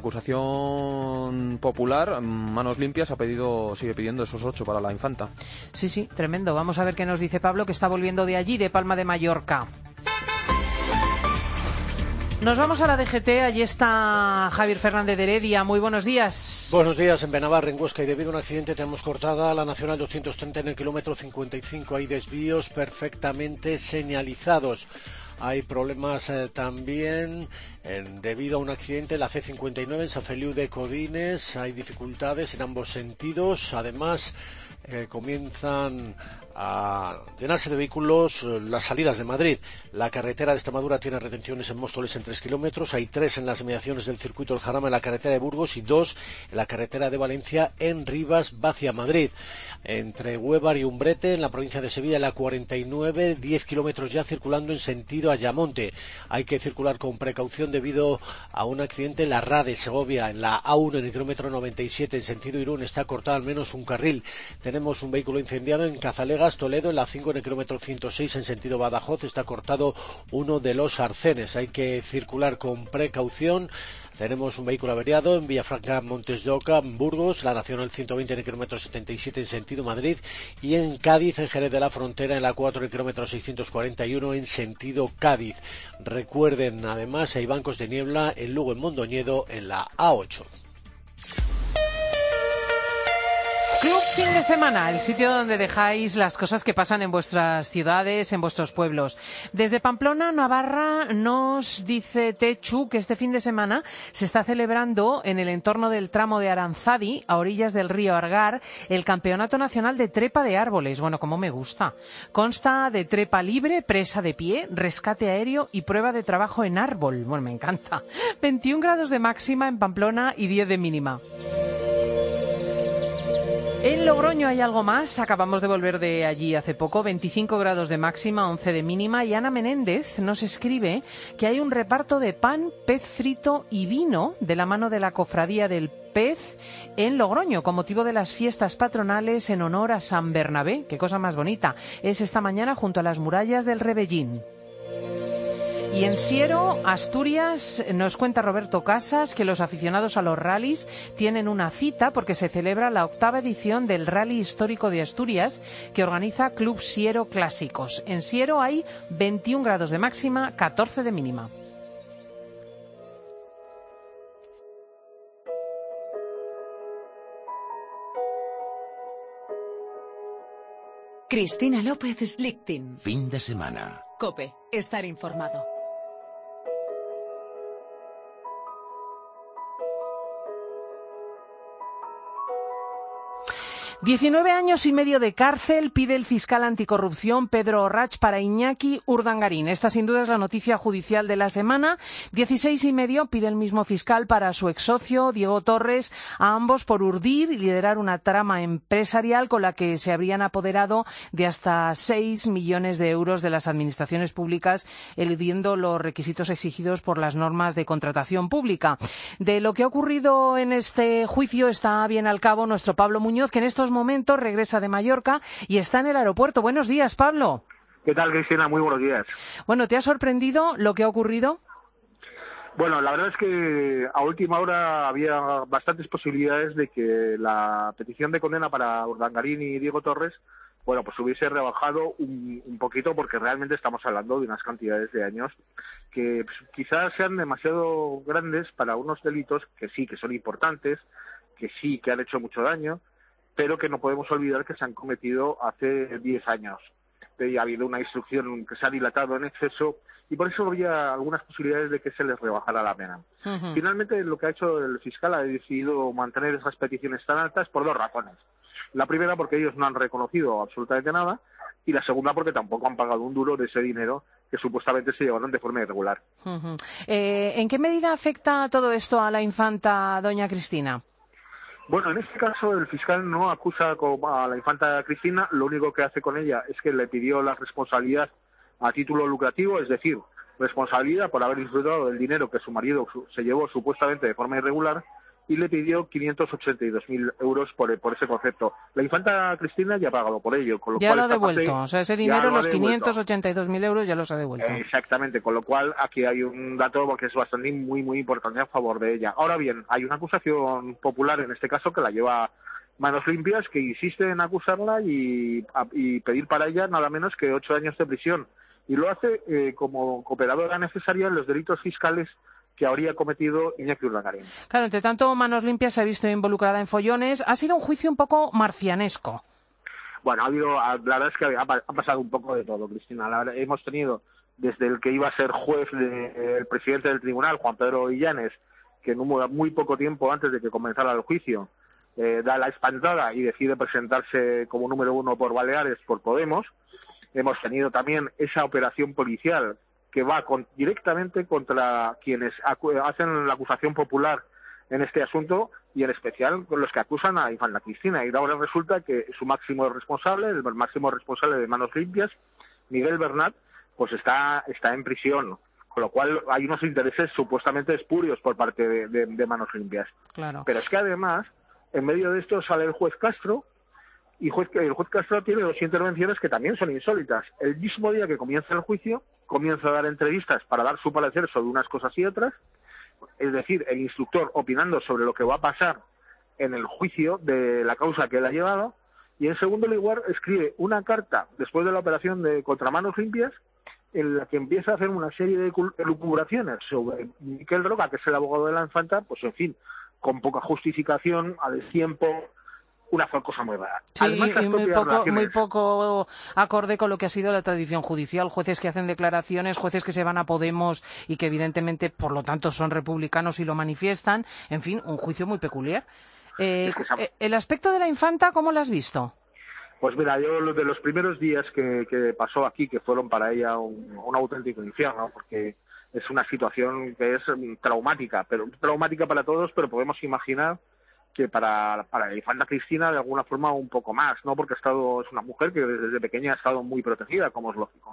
acusación popular, Manos Limpias, ha pedido, sigue pidiendo esos ocho para la infanta. Sí, sí, tremendo. Vamos a ver qué nos dice Pablo, que está volviendo de allí, de Palma de Mallorca. Nos vamos a la D G T, allí está Javier Fernández de Heredia. Muy buenos días. Buenos días. En Benavarra, en Huesca, y debido a un accidente tenemos cortada la Nacional doscientos treinta en el kilómetro cincuenta y cinco. Hay desvíos perfectamente señalizados. Hay problemas eh, también eh, debido a un accidente en la C cincuenta y nueve en San Feliu de Codines. Hay dificultades en ambos sentidos. Además, eh, comienzan a llenarse de vehículos eh, las salidas de Madrid. La carretera de Extremadura tiene retenciones en Móstoles en tres kilómetros. Hay tres en las inmediaciones del circuito del Jarama en la carretera de Burgos y dos en la carretera de Valencia en Rivas, hacia Madrid. Entre Huévar y Umbrete, en la provincia de Sevilla, en la cuarenta y nueve, diez kilómetros ya circulando en sentido Ayamonte. Hay que circular con precaución debido a un accidente en la R A de Segovia, en la A uno, en el kilómetro noventa y siete, en sentido Irún, está cortado al menos un carril. Tenemos un vehículo incendiado en Cazalegas, Toledo, en la cinco en el kilómetro ciento seis en sentido Badajoz, está cortado uno de los arcenes. Hay que circular con precaución. Tenemos un vehículo averiado en Villafranca, Montes de Oca, en Burgos, la Nacional ciento veinte en el kilómetro setenta y siete en sentido Madrid, y en Cádiz, en Jerez de la Frontera, en la cuatro en el kilómetro seiscientos cuarenta y uno en sentido Cádiz. Recuerden, además, hay bancos de niebla en Lugo, en Mondoñedo, en la A ocho. Club Fin de Semana, el sitio donde dejáis las cosas que pasan en vuestras ciudades, en vuestros pueblos. Desde Pamplona, Navarra, nos dice Techu que este fin de semana se está celebrando en el entorno del tramo de Aranzadi, a orillas del río Argar, el Campeonato Nacional de Trepa de Árboles. Bueno, como me gusta. Consta de trepa libre, presa de pie, rescate aéreo y prueba de trabajo en árbol. Bueno, me encanta. veintiún grados de máxima en Pamplona y diez de mínima. En Logroño hay algo más, acabamos de volver de allí hace poco, veinticinco grados de máxima, once de mínima, y Ana Menéndez nos escribe que hay un reparto de pan, pez frito y vino de la mano de la Cofradía del Pez en Logroño, con motivo de las fiestas patronales en honor a San Bernabé. Qué cosa más bonita. Es esta mañana junto a las murallas del Rebellín. Y en Siero, Asturias, nos cuenta Roberto Casas que los aficionados a los rallies tienen una cita porque se celebra la octava edición del Rally Histórico de Asturias que organiza Club Siero Clásicos. En Siero hay veintiún grados de máxima, catorce de mínima. Cristina López Slichting. Fin de semana. COPE. Estar informado. diecinueve años y medio de cárcel pide el fiscal anticorrupción Pedro Orrach para Iñaki Urdangarín. Esta sin duda es la noticia judicial de la semana. dieciséis y medio pide el mismo fiscal para su exsocio Diego Torres, a ambos por urdir y liderar una trama empresarial con la que se habrían apoderado de hasta seis millones de euros de las administraciones públicas, eludiendo los requisitos exigidos por las normas de contratación pública. De lo que ha ocurrido en este juicio está bien al cabo nuestro Pablo Muñoz, que en estos momentos regresa de Mallorca y está en el aeropuerto. Buenos días, Pablo. ¿Qué tal, Cristina? Muy buenos días. Bueno, ¿te ha sorprendido lo que ha ocurrido? Bueno, la verdad es que a última hora había bastantes posibilidades de que la petición de condena para Urdangarín y Diego Torres, bueno, pues hubiese rebajado un, un poquito, porque realmente estamos hablando de unas cantidades de años que pues, quizás sean demasiado grandes para unos delitos que sí, que son importantes, que sí, que han hecho mucho daño, pero que no podemos olvidar que se han cometido hace diez años. Y ha habido una instrucción que se ha dilatado en exceso y por eso había algunas posibilidades de que se les rebajara la pena. Uh-huh. Finalmente, lo que ha hecho el fiscal ha decidido mantener esas peticiones tan altas por dos razones. La primera, porque ellos no han reconocido absolutamente nada, y la segunda, porque tampoco han pagado un duro de ese dinero que supuestamente se llevaron de forma irregular. Uh-huh. Eh, ¿En qué medida afecta todo esto a la infanta doña Cristina? Bueno, en este caso el fiscal no acusa a la infanta Cristina, lo único que hace con ella es que le pidió la responsabilidad a título lucrativo, es decir, responsabilidad por haber disfrutado del dinero que su marido se llevó supuestamente de forma irregular, y le pidió quinientos ochenta y dos mil euros por, por ese concepto. La infanta Cristina ya ha pagado por ello. Con lo ya cual lo ha devuelto, o sea, ese dinero, los quinientos ochenta y dos mil euros ya los ha devuelto. Eh, exactamente, con lo cual aquí hay un dato que es bastante muy, muy importante a favor de ella. Ahora bien, hay una acusación popular en este caso que la lleva Manos Limpias, que insiste en acusarla y, y pedir para ella nada menos que ocho años de prisión. Y lo hace eh, como cooperadora necesaria en los delitos fiscales que habría cometido Iñaki Urdangarín. Claro, entre tanto, Manos Limpias se ha visto involucrada en follones. Ha sido un juicio un poco marcianesco. Bueno, ha habido, la verdad es que ha, ha pasado un poco de todo, Cristina. La verdad, hemos tenido desde el que iba a ser juez de, el presidente del tribunal, Juan Pedro Illanes, que en un, muy poco tiempo antes de que comenzara el juicio eh, da la espantada y decide presentarse como número uno por Baleares, por Podemos. Hemos tenido también esa operación policial que va con, directamente contra quienes acu- hacen la acusación popular en este asunto, y en especial con los que acusan a infanta Cristina. Y ahora resulta que su máximo responsable, el máximo responsable de Manos Limpias, Miguel Bernat, pues está, está en prisión. Con lo cual hay unos intereses supuestamente espurios por parte de, de, de Manos Limpias. Claro. Pero es que además, en medio de esto sale el juez Castro Y juez, el juez Castro tiene dos intervenciones que también son insólitas. El mismo día que comienza el juicio, comienza a dar entrevistas para dar su parecer sobre unas cosas y otras, es decir, el instructor opinando sobre lo que va a pasar en el juicio de la causa que él ha llevado, y en segundo lugar escribe una carta después de la operación de Contramanos Limpias en la que empieza a hacer una serie de elucubraciones sobre Miquel Roca, que es el abogado de la infanta, pues en fin, con poca justificación, a destiempo, una cosa muy rara. Sí, y muy poco, muy poco acorde con lo que ha sido la tradición judicial. Jueces que hacen declaraciones, jueces que se van a Podemos y que evidentemente, por lo tanto, son republicanos y lo manifiestan. En fin, un juicio muy peculiar. Eh, es que el aspecto de la infanta, ¿cómo lo has visto? Pues mira, yo de los primeros días que, que pasó aquí, que fueron para ella un, un auténtico infierno, porque es una situación que es traumática, pero traumática para todos, pero podemos imaginar que para, para la infanta Cristina de alguna forma un poco más, ¿no? Porque ha estado, es una mujer que desde pequeña ha estado muy protegida, como es lógico.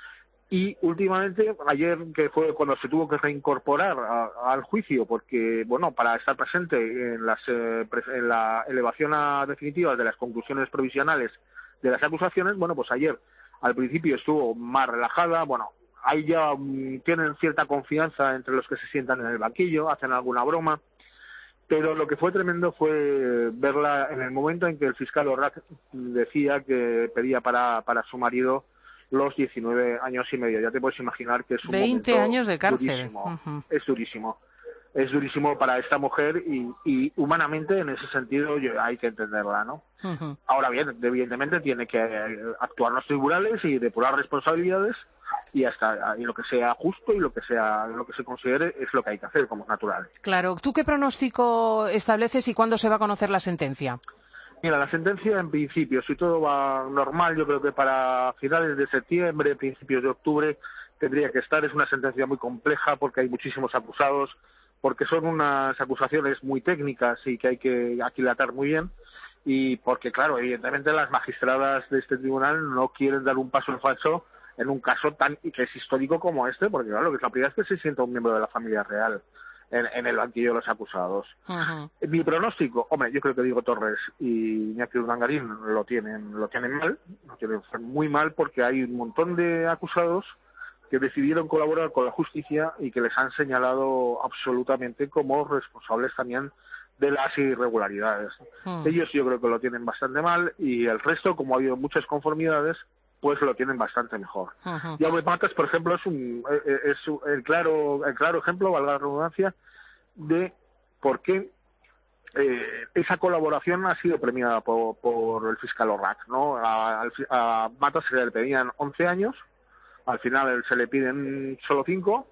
Y últimamente, ayer, que fue cuando se tuvo que reincorporar a, al juicio, porque, bueno, para estar presente en, las, eh, en la elevación a definitiva de las conclusiones provisionales de las acusaciones, bueno, pues ayer al principio estuvo más relajada, bueno, ahí ya um, tienen cierta confianza entre los que se sientan en el banquillo, hacen alguna broma, pero lo que fue tremendo fue verla en el momento en que el fiscal Orrac decía que pedía para, para su marido los diecinueve años y medio. Ya te puedes imaginar que es un veinte años de cárcel. Durísimo. Uh-huh. Es durísimo. Es durísimo para esta mujer y, y humanamente, en ese sentido, yo, hay que entenderla, ¿no? Uh-huh. Ahora bien, evidentemente tiene que actuar los tribunales y depurar responsabilidades y hasta y lo que sea justo y lo que sea lo que se considere es lo que hay que hacer, como es natural. Claro. ¿Tú qué pronóstico estableces y cuándo se va a conocer la sentencia? Mira, la sentencia en principio, si todo va normal, yo creo que para finales de septiembre, principios de octubre, tendría que estar. Es una sentencia muy compleja porque hay muchísimos acusados, porque son unas acusaciones muy técnicas y que hay que aquilatar muy bien, y porque, claro, evidentemente las magistradas de este tribunal no quieren dar un paso en falso en un caso tan que es histórico como este, porque, claro, lo que es la primera es que se sienta un miembro de la familia real En, en el banquillo de los acusados. Uh-huh. Mi pronóstico, hombre, yo creo que Diego Torres y Iñaki Urdangarín lo tienen, lo tienen mal, lo tienen muy mal, porque hay un montón de acusados que decidieron colaborar con la justicia y que les han señalado absolutamente como responsables también de las irregularidades. Uh-huh. Ellos yo creo que lo tienen bastante mal y el resto, como ha habido muchas conformidades, pues lo tienen bastante mejor. Uh-huh. Jaume Matas, por ejemplo, es un es el claro el claro ejemplo, valga la redundancia, de por qué eh, esa colaboración ha sido premiada por, por el fiscal Orrac, ¿no? A, a Matas se le pedían once años, al final se le piden solo cinco,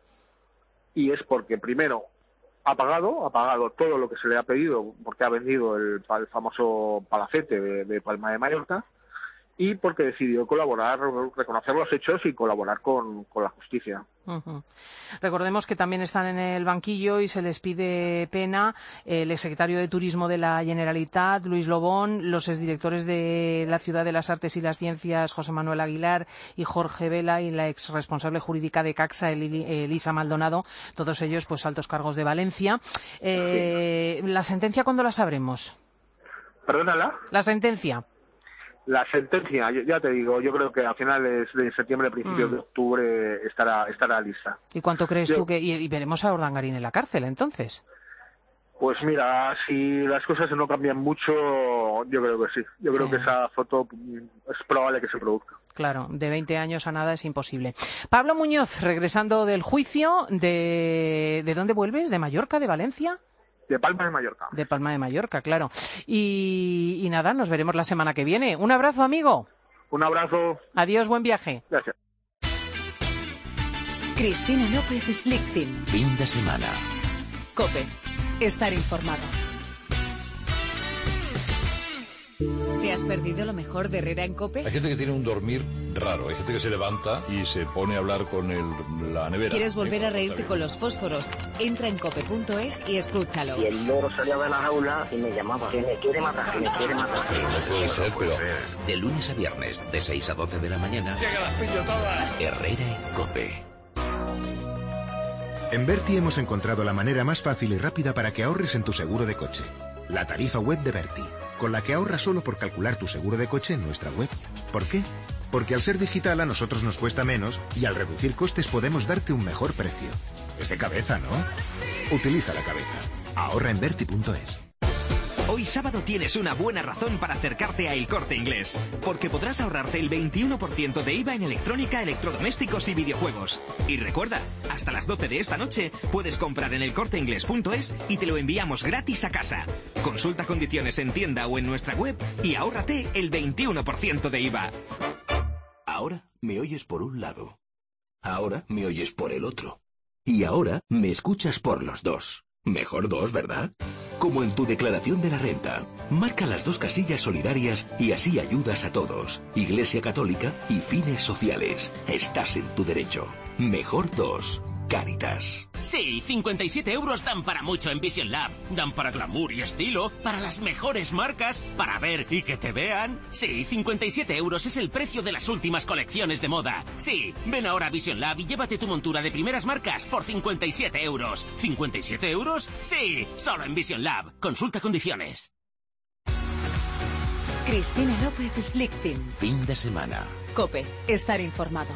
y es porque primero ha pagado, ha pagado todo lo que se le ha pedido, porque ha vendido el, el famoso palacete de, de Palma de Mallorca, y porque decidió colaborar, reconocer los hechos y colaborar con, con la justicia. Uh-huh. Recordemos que también están en el banquillo y se les pide pena el exsecretario de Turismo de la Generalitat, Luis Lobón, los exdirectores de la Ciudad de las Artes y las Ciencias, José Manuel Aguilar y Jorge Vela, y la exresponsable jurídica de Caxa, Elisa Maldonado, todos ellos pues altos cargos de Valencia. Eh, ¿La sentencia cuándo la sabremos? ¿Perdónala? La sentencia. La sentencia, ya te digo, yo creo que a finales de septiembre, principios mm. de octubre estará estará lista. ¿Y cuánto crees yo, tú que y, y veremos a Urdangarín en la cárcel entonces? Pues mira, si las cosas no cambian mucho, yo creo que sí. Yo creo sí. que esa foto es probable que se produzca. Claro, de veinte años a nada es imposible. Pablo Muñoz, regresando del juicio, ¿de, ¿de dónde vuelves? ¿De Mallorca, de Valencia? De Palma de Mallorca. De Palma de Mallorca, claro. Y, y nada, nos veremos la semana que viene. Un abrazo, amigo. Un abrazo. Adiós, buen viaje. Gracias. Cristina López Lichtin. Fin de semana. COPE. Estar informado. ¿Te has perdido lo mejor de Herrera en COPE? Hay gente que tiene un dormir raro. Hay gente que se levanta y se pone a hablar con el, la nevera. ¿Quieres volver a reírte con los fósforos? Entra en cope punto es y escúchalo. Y el loro salía de la jaula y me llamaba. Que me quiere matar, que me quiere matar. Pero no puede ser, no puede pero... ser. De lunes a viernes, de seis a doce de la mañana. Llega las pillo todas. Herrera en COPE. En Berti hemos encontrado la manera más fácil y rápida para que ahorres en tu seguro de coche. La tarifa web de Berti. con la que ahorras solo por calcular tu seguro de coche en nuestra web. ¿Por qué? Porque al ser digital a nosotros nos cuesta menos y al reducir costes podemos darte un mejor precio. Es de cabeza, ¿no? Utiliza la cabeza. Ahorra en Berti punto es. Hoy sábado tienes una buena razón para acercarte a El Corte Inglés, porque podrás ahorrarte el veintiuno por ciento de I V A en electrónica, electrodomésticos y videojuegos. Y recuerda, hasta las doce de esta noche puedes comprar en el corte inglés punto es y te lo enviamos gratis a casa. Consulta condiciones en tienda o en nuestra web y ahórrate el veintiuno por ciento de I V A. Ahora me oyes por un lado. Ahora me oyes por el otro. Y ahora me escuchas por los dos. Mejor dos, ¿verdad? Como en tu declaración de la renta. Marca las dos casillas solidarias y así ayudas a todos. Iglesia Católica y fines sociales. Estás en tu derecho. Mejor dos. Cáritas. Sí, cincuenta y siete euros dan para mucho en Vision Lab. Dan para glamour y estilo, para las mejores marcas, para ver y que te vean. Sí, cincuenta y siete euros es el precio de las últimas colecciones de moda. Sí, ven ahora a Vision Lab y llévate tu montura de primeras marcas por cincuenta y siete euros. ¿cincuenta y siete euros? Sí, solo en Vision Lab. Consulta condiciones. Cristina López Slichting. Fin de semana. COPE. Estar informado.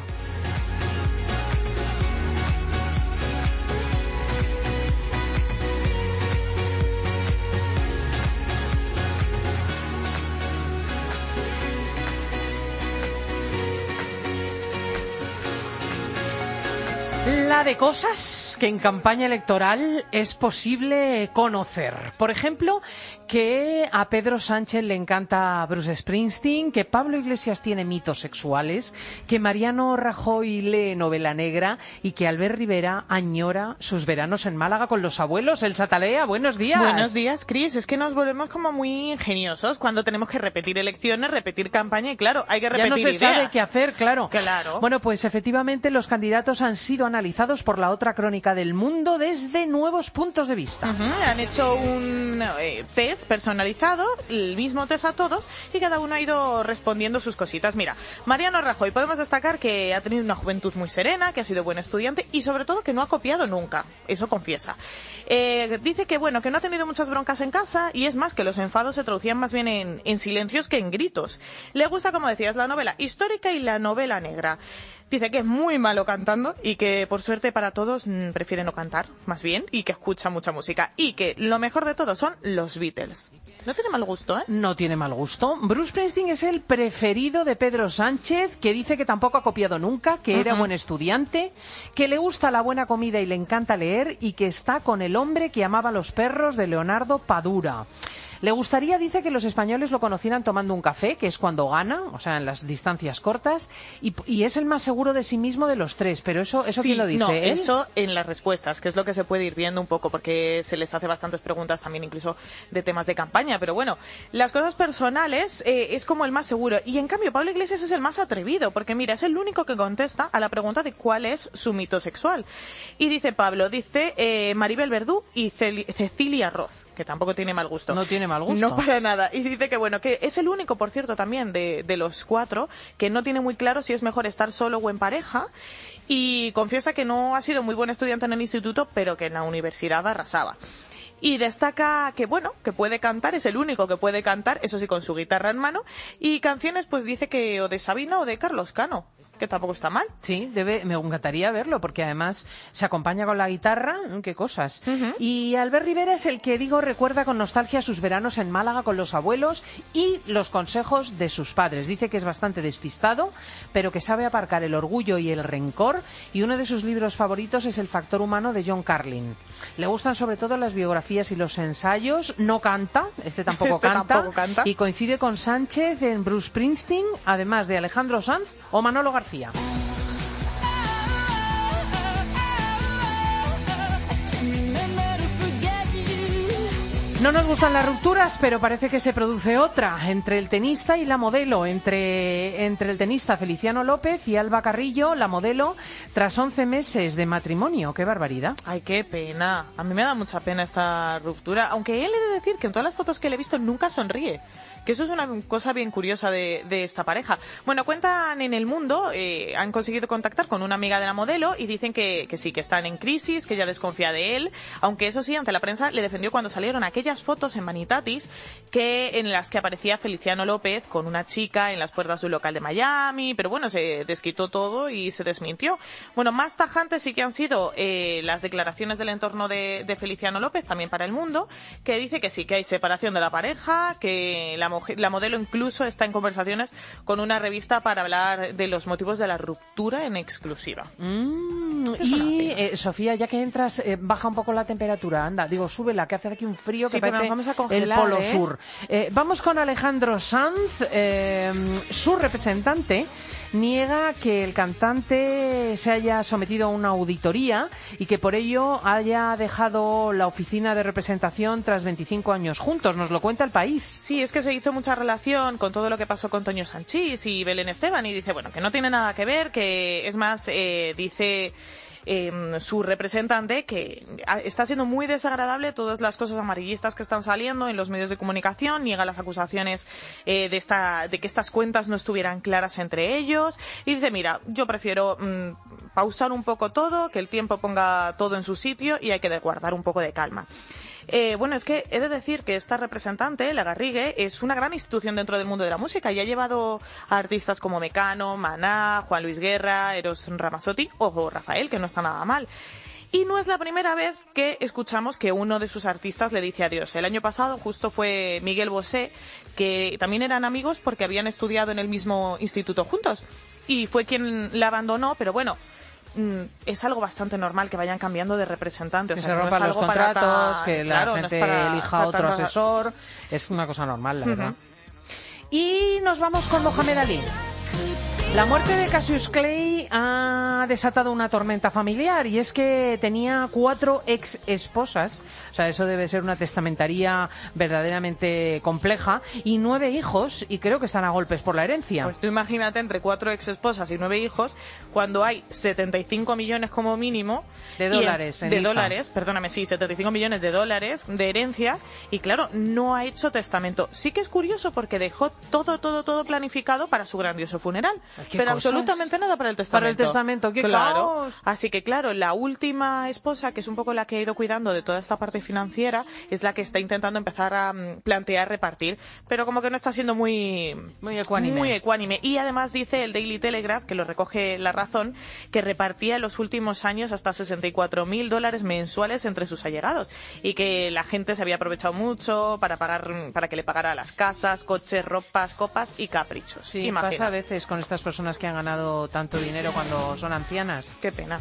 La de cosas que en campaña electoral es posible conocer. Por ejemplo, que a Pedro Sánchez le encanta Bruce Springsteen, que Pablo Iglesias tiene mitos sexuales, que Mariano Rajoy lee novela negra y que Albert Rivera añora sus veranos en Málaga con los abuelos. Elsa Talea, buenos días. Buenos días, Cris. Es que nos volvemos como muy ingeniosos cuando tenemos que repetir elecciones, repetir campaña y claro, hay que repetir ideas. Ya no se ideas. sabe qué hacer, claro. Claro. Bueno, pues efectivamente los candidatos han sido analizados por la otra crónica del mundo desde nuevos puntos de vista. Uh-huh. Han hecho un eh, test personalizado, el mismo test a todos, y cada uno ha ido respondiendo sus cositas. Mira, Mariano Rajoy, podemos destacar que ha tenido una juventud muy serena, que ha sido buen estudiante y sobre todo que no ha copiado nunca, eso confiesa. Eh, dice que bueno, que no ha tenido muchas broncas en casa y es más, que los enfados se traducían más bien en, en silencios que en gritos. Le gusta, como decías, la novela histórica y la novela negra. Dice que es muy malo cantando y que, por suerte para todos, mmm, prefiere no cantar, más bien, y que escucha mucha música. Y que lo mejor de todo son los Beatles. No tiene mal gusto, ¿eh? No tiene mal gusto. Bruce Springsteen es el preferido de Pedro Sánchez, que dice que tampoco ha copiado nunca, que uh-huh. era buen estudiante, que le gusta la buena comida y le encanta leer, y que está con el hombre que amaba los perros de Leonardo Padura. Le gustaría, dice, que los españoles lo conocieran tomando un café, que es cuando gana, o sea, en las distancias cortas, y, y es el más seguro de sí mismo de los tres. Pero eso, ¿eso sí, quién lo dice? No, ¿él? Eso en las respuestas, que es lo que se puede ir viendo un poco, porque se les hace bastantes preguntas también, incluso de temas de campaña. Pero bueno, las cosas personales eh, es como el más seguro. Y en cambio, Pablo Iglesias es el más atrevido, porque mira, es el único que contesta a la pregunta de cuál es su mito sexual. Y dice Pablo, dice eh, Maribel Verdú y Cel- Cecilia Roth, que tampoco tiene mal gusto. No tiene mal gusto. No para nada. Y dice que bueno, que es el único, por cierto, también de, de los cuatro, que no tiene muy claro si es mejor estar solo o en pareja. Y confiesa que no ha sido muy buen estudiante en el instituto, pero que en la universidad arrasaba. Y destaca que, bueno, que puede cantar, es el único que puede cantar, eso sí, con su guitarra en mano, y canciones, pues dice que o de Sabina o de Carlos Cano, que tampoco está mal. Sí, debe, me encantaría verlo, porque además se acompaña con la guitarra, qué cosas. Uh-huh. Y Albert Rivera es el que, digo, recuerda con nostalgia sus veranos en Málaga con los abuelos y los consejos de sus padres. Dice que es bastante despistado, pero que sabe aparcar el orgullo y el rencor, y uno de sus libros favoritos es El factor humano de John Carlin. Le gustan sobre todo las biografías y los ensayos. No canta, este tampoco, este canta, tampoco canta, y coincide con Sánchez en Bruce Springsteen, además de Alejandro Sanz o Manolo García. No nos gustan las rupturas, pero parece que se produce otra entre el tenista y la modelo, entre, entre el tenista Feliciano López y Alba Carrillo, la modelo, tras once meses de matrimonio. ¡Qué barbaridad! Ay, qué pena. A mí me da mucha pena esta ruptura, aunque él he de decir que en todas las fotos que le he visto nunca sonríe. Que eso es una cosa bien curiosa de, de esta pareja. Bueno, cuentan en El Mundo, eh, han conseguido contactar con una amiga de la modelo y dicen que, que sí, que están en crisis, que ella desconfía de él, aunque eso sí, ante la prensa le defendió cuando salieron aquellas unas fotos en Vanitatis que en las que aparecía Feliciano López con una chica en las puertas de un local de Miami, pero bueno, se desquitó todo y se desmintió. Bueno, más tajantes sí que han sido eh, las declaraciones del entorno de, de Feliciano López, también para El Mundo, que dice que sí, que hay separación de la pareja, que la, la modelo incluso está en conversaciones con una revista para hablar de los motivos de la ruptura en exclusiva. Mm, y eh, Sofía, ya que entras, eh, baja un poco la temperatura, anda, digo, súbela, que hace aquí un frío sí, que parece vamos a congelar, el Polo ¿eh? Sur. Eh, vamos con Alejandro Sanz, eh, su representante niega que el cantante se haya sometido a una auditoría y que por ello haya dejado la oficina de representación tras veinticinco años juntos. Nos lo cuenta El País. Sí, es que se hizo mucha relación con todo lo que pasó con Toño Sanchís y Belén Esteban y dice, bueno, que no tiene nada que ver, que es más, eh, dice... Eh, su representante que está siendo muy desagradable todas las cosas amarillistas que están saliendo en los medios de comunicación, niega las acusaciones eh, de esta de que estas cuentas no estuvieran claras entre ellos y dice, mira, yo prefiero mmm, pausar un poco todo, que el tiempo ponga todo en su sitio y hay que guardar un poco de calma. Eh, bueno, es que he de decir que esta representante, la Garrigue, es una gran institución dentro del mundo de la música y ha llevado a artistas como Mecano, Maná, Juan Luis Guerra, Eros Ramazzotti o Rafael, que no está nada mal. Y no es la primera vez que escuchamos que uno de sus artistas le dice adiós. El año pasado justo fue Miguel Bosé, que también eran amigos porque habían estudiado en el mismo instituto juntos. Y fue quien la abandonó, pero bueno... es algo bastante normal que vayan cambiando de representante. Que o sea, se rompan no es los algo contratos, para ta... que la claro, gente no es para, elija para otro tanta... asesor. Es una cosa normal, la uh-huh. verdad. Y nos vamos con Mohamed Ali. La muerte de Cassius Clay ha desatado una tormenta familiar y es que tenía cuatro ex esposas, o sea, eso debe ser una testamentaría verdaderamente compleja, y nueve hijos, y creo que están a golpes por la herencia. Pues tú imagínate entre cuatro ex esposas y nueve hijos, cuando hay setenta y cinco millones como mínimo de dólares, en, de dólares, perdóname, sí, setenta y cinco millones de dólares de herencia, y claro, no ha hecho testamento. Sí que es curioso porque dejó todo, todo, todo planificado para su grandioso funeral. Pero cosas? absolutamente nada para el testamento. Para el testamento, qué claro. caos. Así que claro, la última esposa, que es un poco la que ha ido cuidando de toda esta parte financiera, es la que está intentando empezar a um, plantear repartir, pero como que no está siendo muy muy ecuánime. muy ecuánime. Y además dice el Daily Telegraph, que lo recoge La Razón, que repartía en los últimos años hasta sesenta y cuatro mil dólares mensuales entre sus allegados y que la gente se había aprovechado mucho para pagar, para que le pagara las casas, coches, ropas, copas y caprichos. Sí, Imagina. Pasa a veces con estas personas que han ganado tanto dinero cuando son ancianas. Qué pena.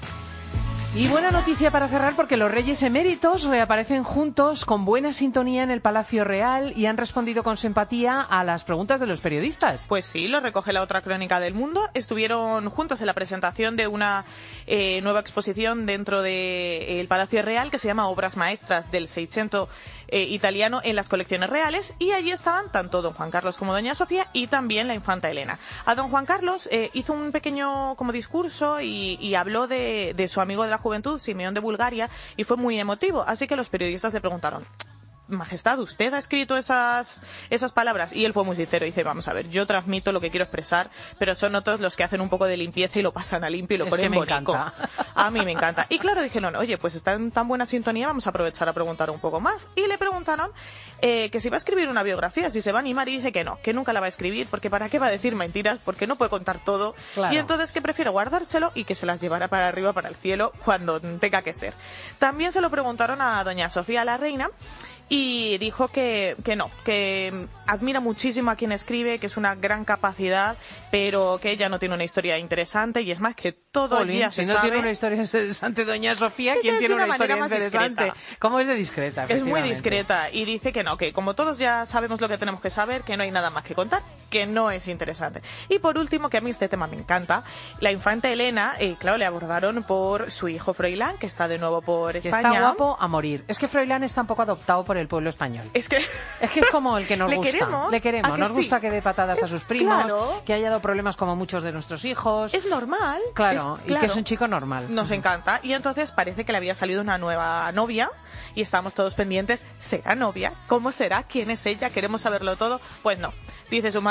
Y buena noticia para cerrar, porque los reyes eméritos reaparecen juntos con buena sintonía en el Palacio Real y han respondido con simpatía a las preguntas de los periodistas. Pues sí, lo recoge la otra crónica del Mundo. Estuvieron juntos en la presentación de una eh, nueva exposición dentro del de, eh, Palacio Real que se llama Obras Maestras del Seicento eh, italiano en las colecciones reales, y allí estaban tanto don Juan Carlos como doña Sofía y también la infanta Elena. A don Juan Carlos eh, hizo un pequeño como discurso y, y habló de, de su amigo de la juventud, Simeón de Bulgaria, y fue muy emotivo, así que los periodistas le preguntaron: Majestad, ¿usted ha escrito esas esas palabras? Y él fue muy sincero, dice, vamos a ver, yo transmito lo que quiero expresar, pero son otros los que hacen un poco de limpieza y lo pasan a limpio y lo es ponen que me bonito. Encanta. A mí me encanta. Y claro, dijeron, oye, pues está en tan buena sintonía, vamos a aprovechar a preguntar un poco más. Y le preguntaron eh, que si va a escribir una biografía, si se va a animar, y dice que no, que nunca la va a escribir, porque ¿para qué va a decir mentiras? Porque no puede contar todo. Claro. Y entonces que prefiere guardárselo y que se las llevará para arriba, para el cielo, cuando tenga que ser. También se lo preguntaron a doña Sofía la Reina, y dijo que, que no, que admira muchísimo a quien escribe, que es una gran capacidad, pero que ella no tiene una historia interesante, y es más que todo Jolín, el día si se no sabe... tiene una historia interesante doña Sofía, Es ¿quién tiene una, una historia manera más interesante? discreta. ¿Cómo es de discreta? Es muy discreta, y dice que no, que como todos ya sabemos lo que tenemos que saber, que no hay nada más que contar, que no es interesante. Y por último, que a mí este tema me encanta, la infanta Elena, eh, claro, le abordaron por su hijo Froilán, que está de nuevo por España. Que está guapo a morir. Es que Froilán está un poco adoptado por el pueblo español. Es que es que es como el que nos ¿Le gusta. queremos? Le queremos. Nos sí? gusta que dé patadas es, a sus primos, claro. que haya dado problemas como muchos de nuestros hijos. Es normal. Claro, es, y claro. que es un chico normal. Nos encanta. Y entonces parece que le había salido una nueva novia y estamos todos pendientes. ¿Será novia? ¿Cómo será? ¿Quién es ella? ¿Queremos saberlo todo? Pues no. Dice su madre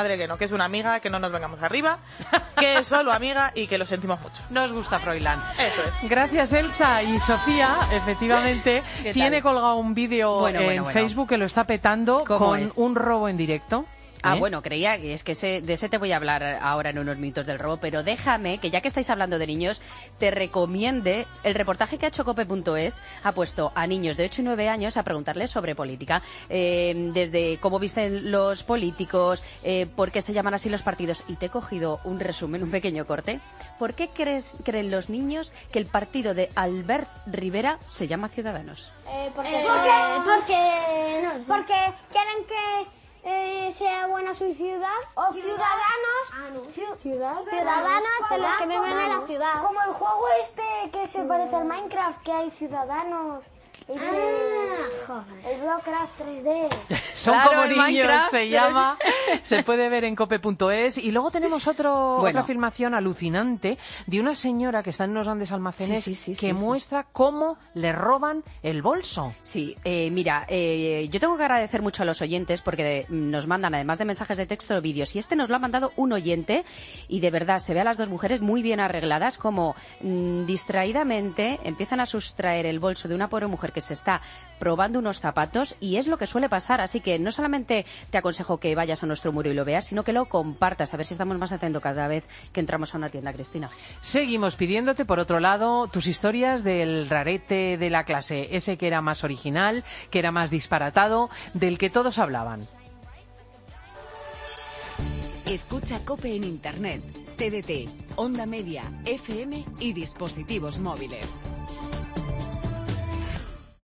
madre que no, que es una amiga, que no nos vengamos arriba, que es solo amiga y que lo sentimos mucho. Nos gusta Froilán. Eso es. Gracias, Elsa. Y Sofía, efectivamente, tiene colgado un vídeo bueno, en bueno, bueno. Facebook que lo está petando con es? un robo en directo. Ah, ¿Eh? bueno, creía que es que ese, de ese te voy a hablar ahora en unos minutos del robo, pero déjame que ya que estáis hablando de niños, te recomiende el reportaje que ha hecho cope punto es, ha puesto a niños de ocho y nueve años a preguntarles sobre política, eh, desde cómo visten los políticos, eh, por qué se llaman así los partidos, y te he cogido un resumen, un pequeño corte. ¿Por qué crees, creen los niños que el partido de Albert Rivera se llama Ciudadanos? Eh, porque, eh, porque, porque, no sé. porque quieren que Eh, sea buena su ciudad o ciudadanos ah, no. Ciu- ciudad ciudadanos de los que viven en la ciudad, como el juego este que se parece al Minecraft, que hay ciudadanos. Ah, el Blockcraft tres D. Son claro, como el niños, Minecraft, se llama, se puede ver en cope punto es. Y luego tenemos otro, Bueno. otra afirmación alucinante de una señora que está en unos grandes almacenes Sí, sí, sí, que sí, muestra cómo le roban el bolso. Sí, eh, mira, eh, yo tengo que agradecer mucho a los oyentes porque nos mandan, además de mensajes de texto, vídeos. Y este nos lo ha mandado un oyente y de verdad se ve a las dos mujeres muy bien arregladas, como mmm, distraídamente empiezan a sustraer el bolso de una pobre mujer que se está probando unos zapatos, y es lo que suele pasar. Así que no solamente te aconsejo que vayas a nuestro muro y lo veas, sino que lo compartas, a ver si estamos más atentos cada vez que entramos a una tienda, Cristina. Seguimos pidiéndote, por otro lado, tus historias del rarete de la clase, ese que era más original, que era más disparatado, del que todos hablaban. Escucha COPE en Internet, T D T, Onda Media, F M y dispositivos móviles.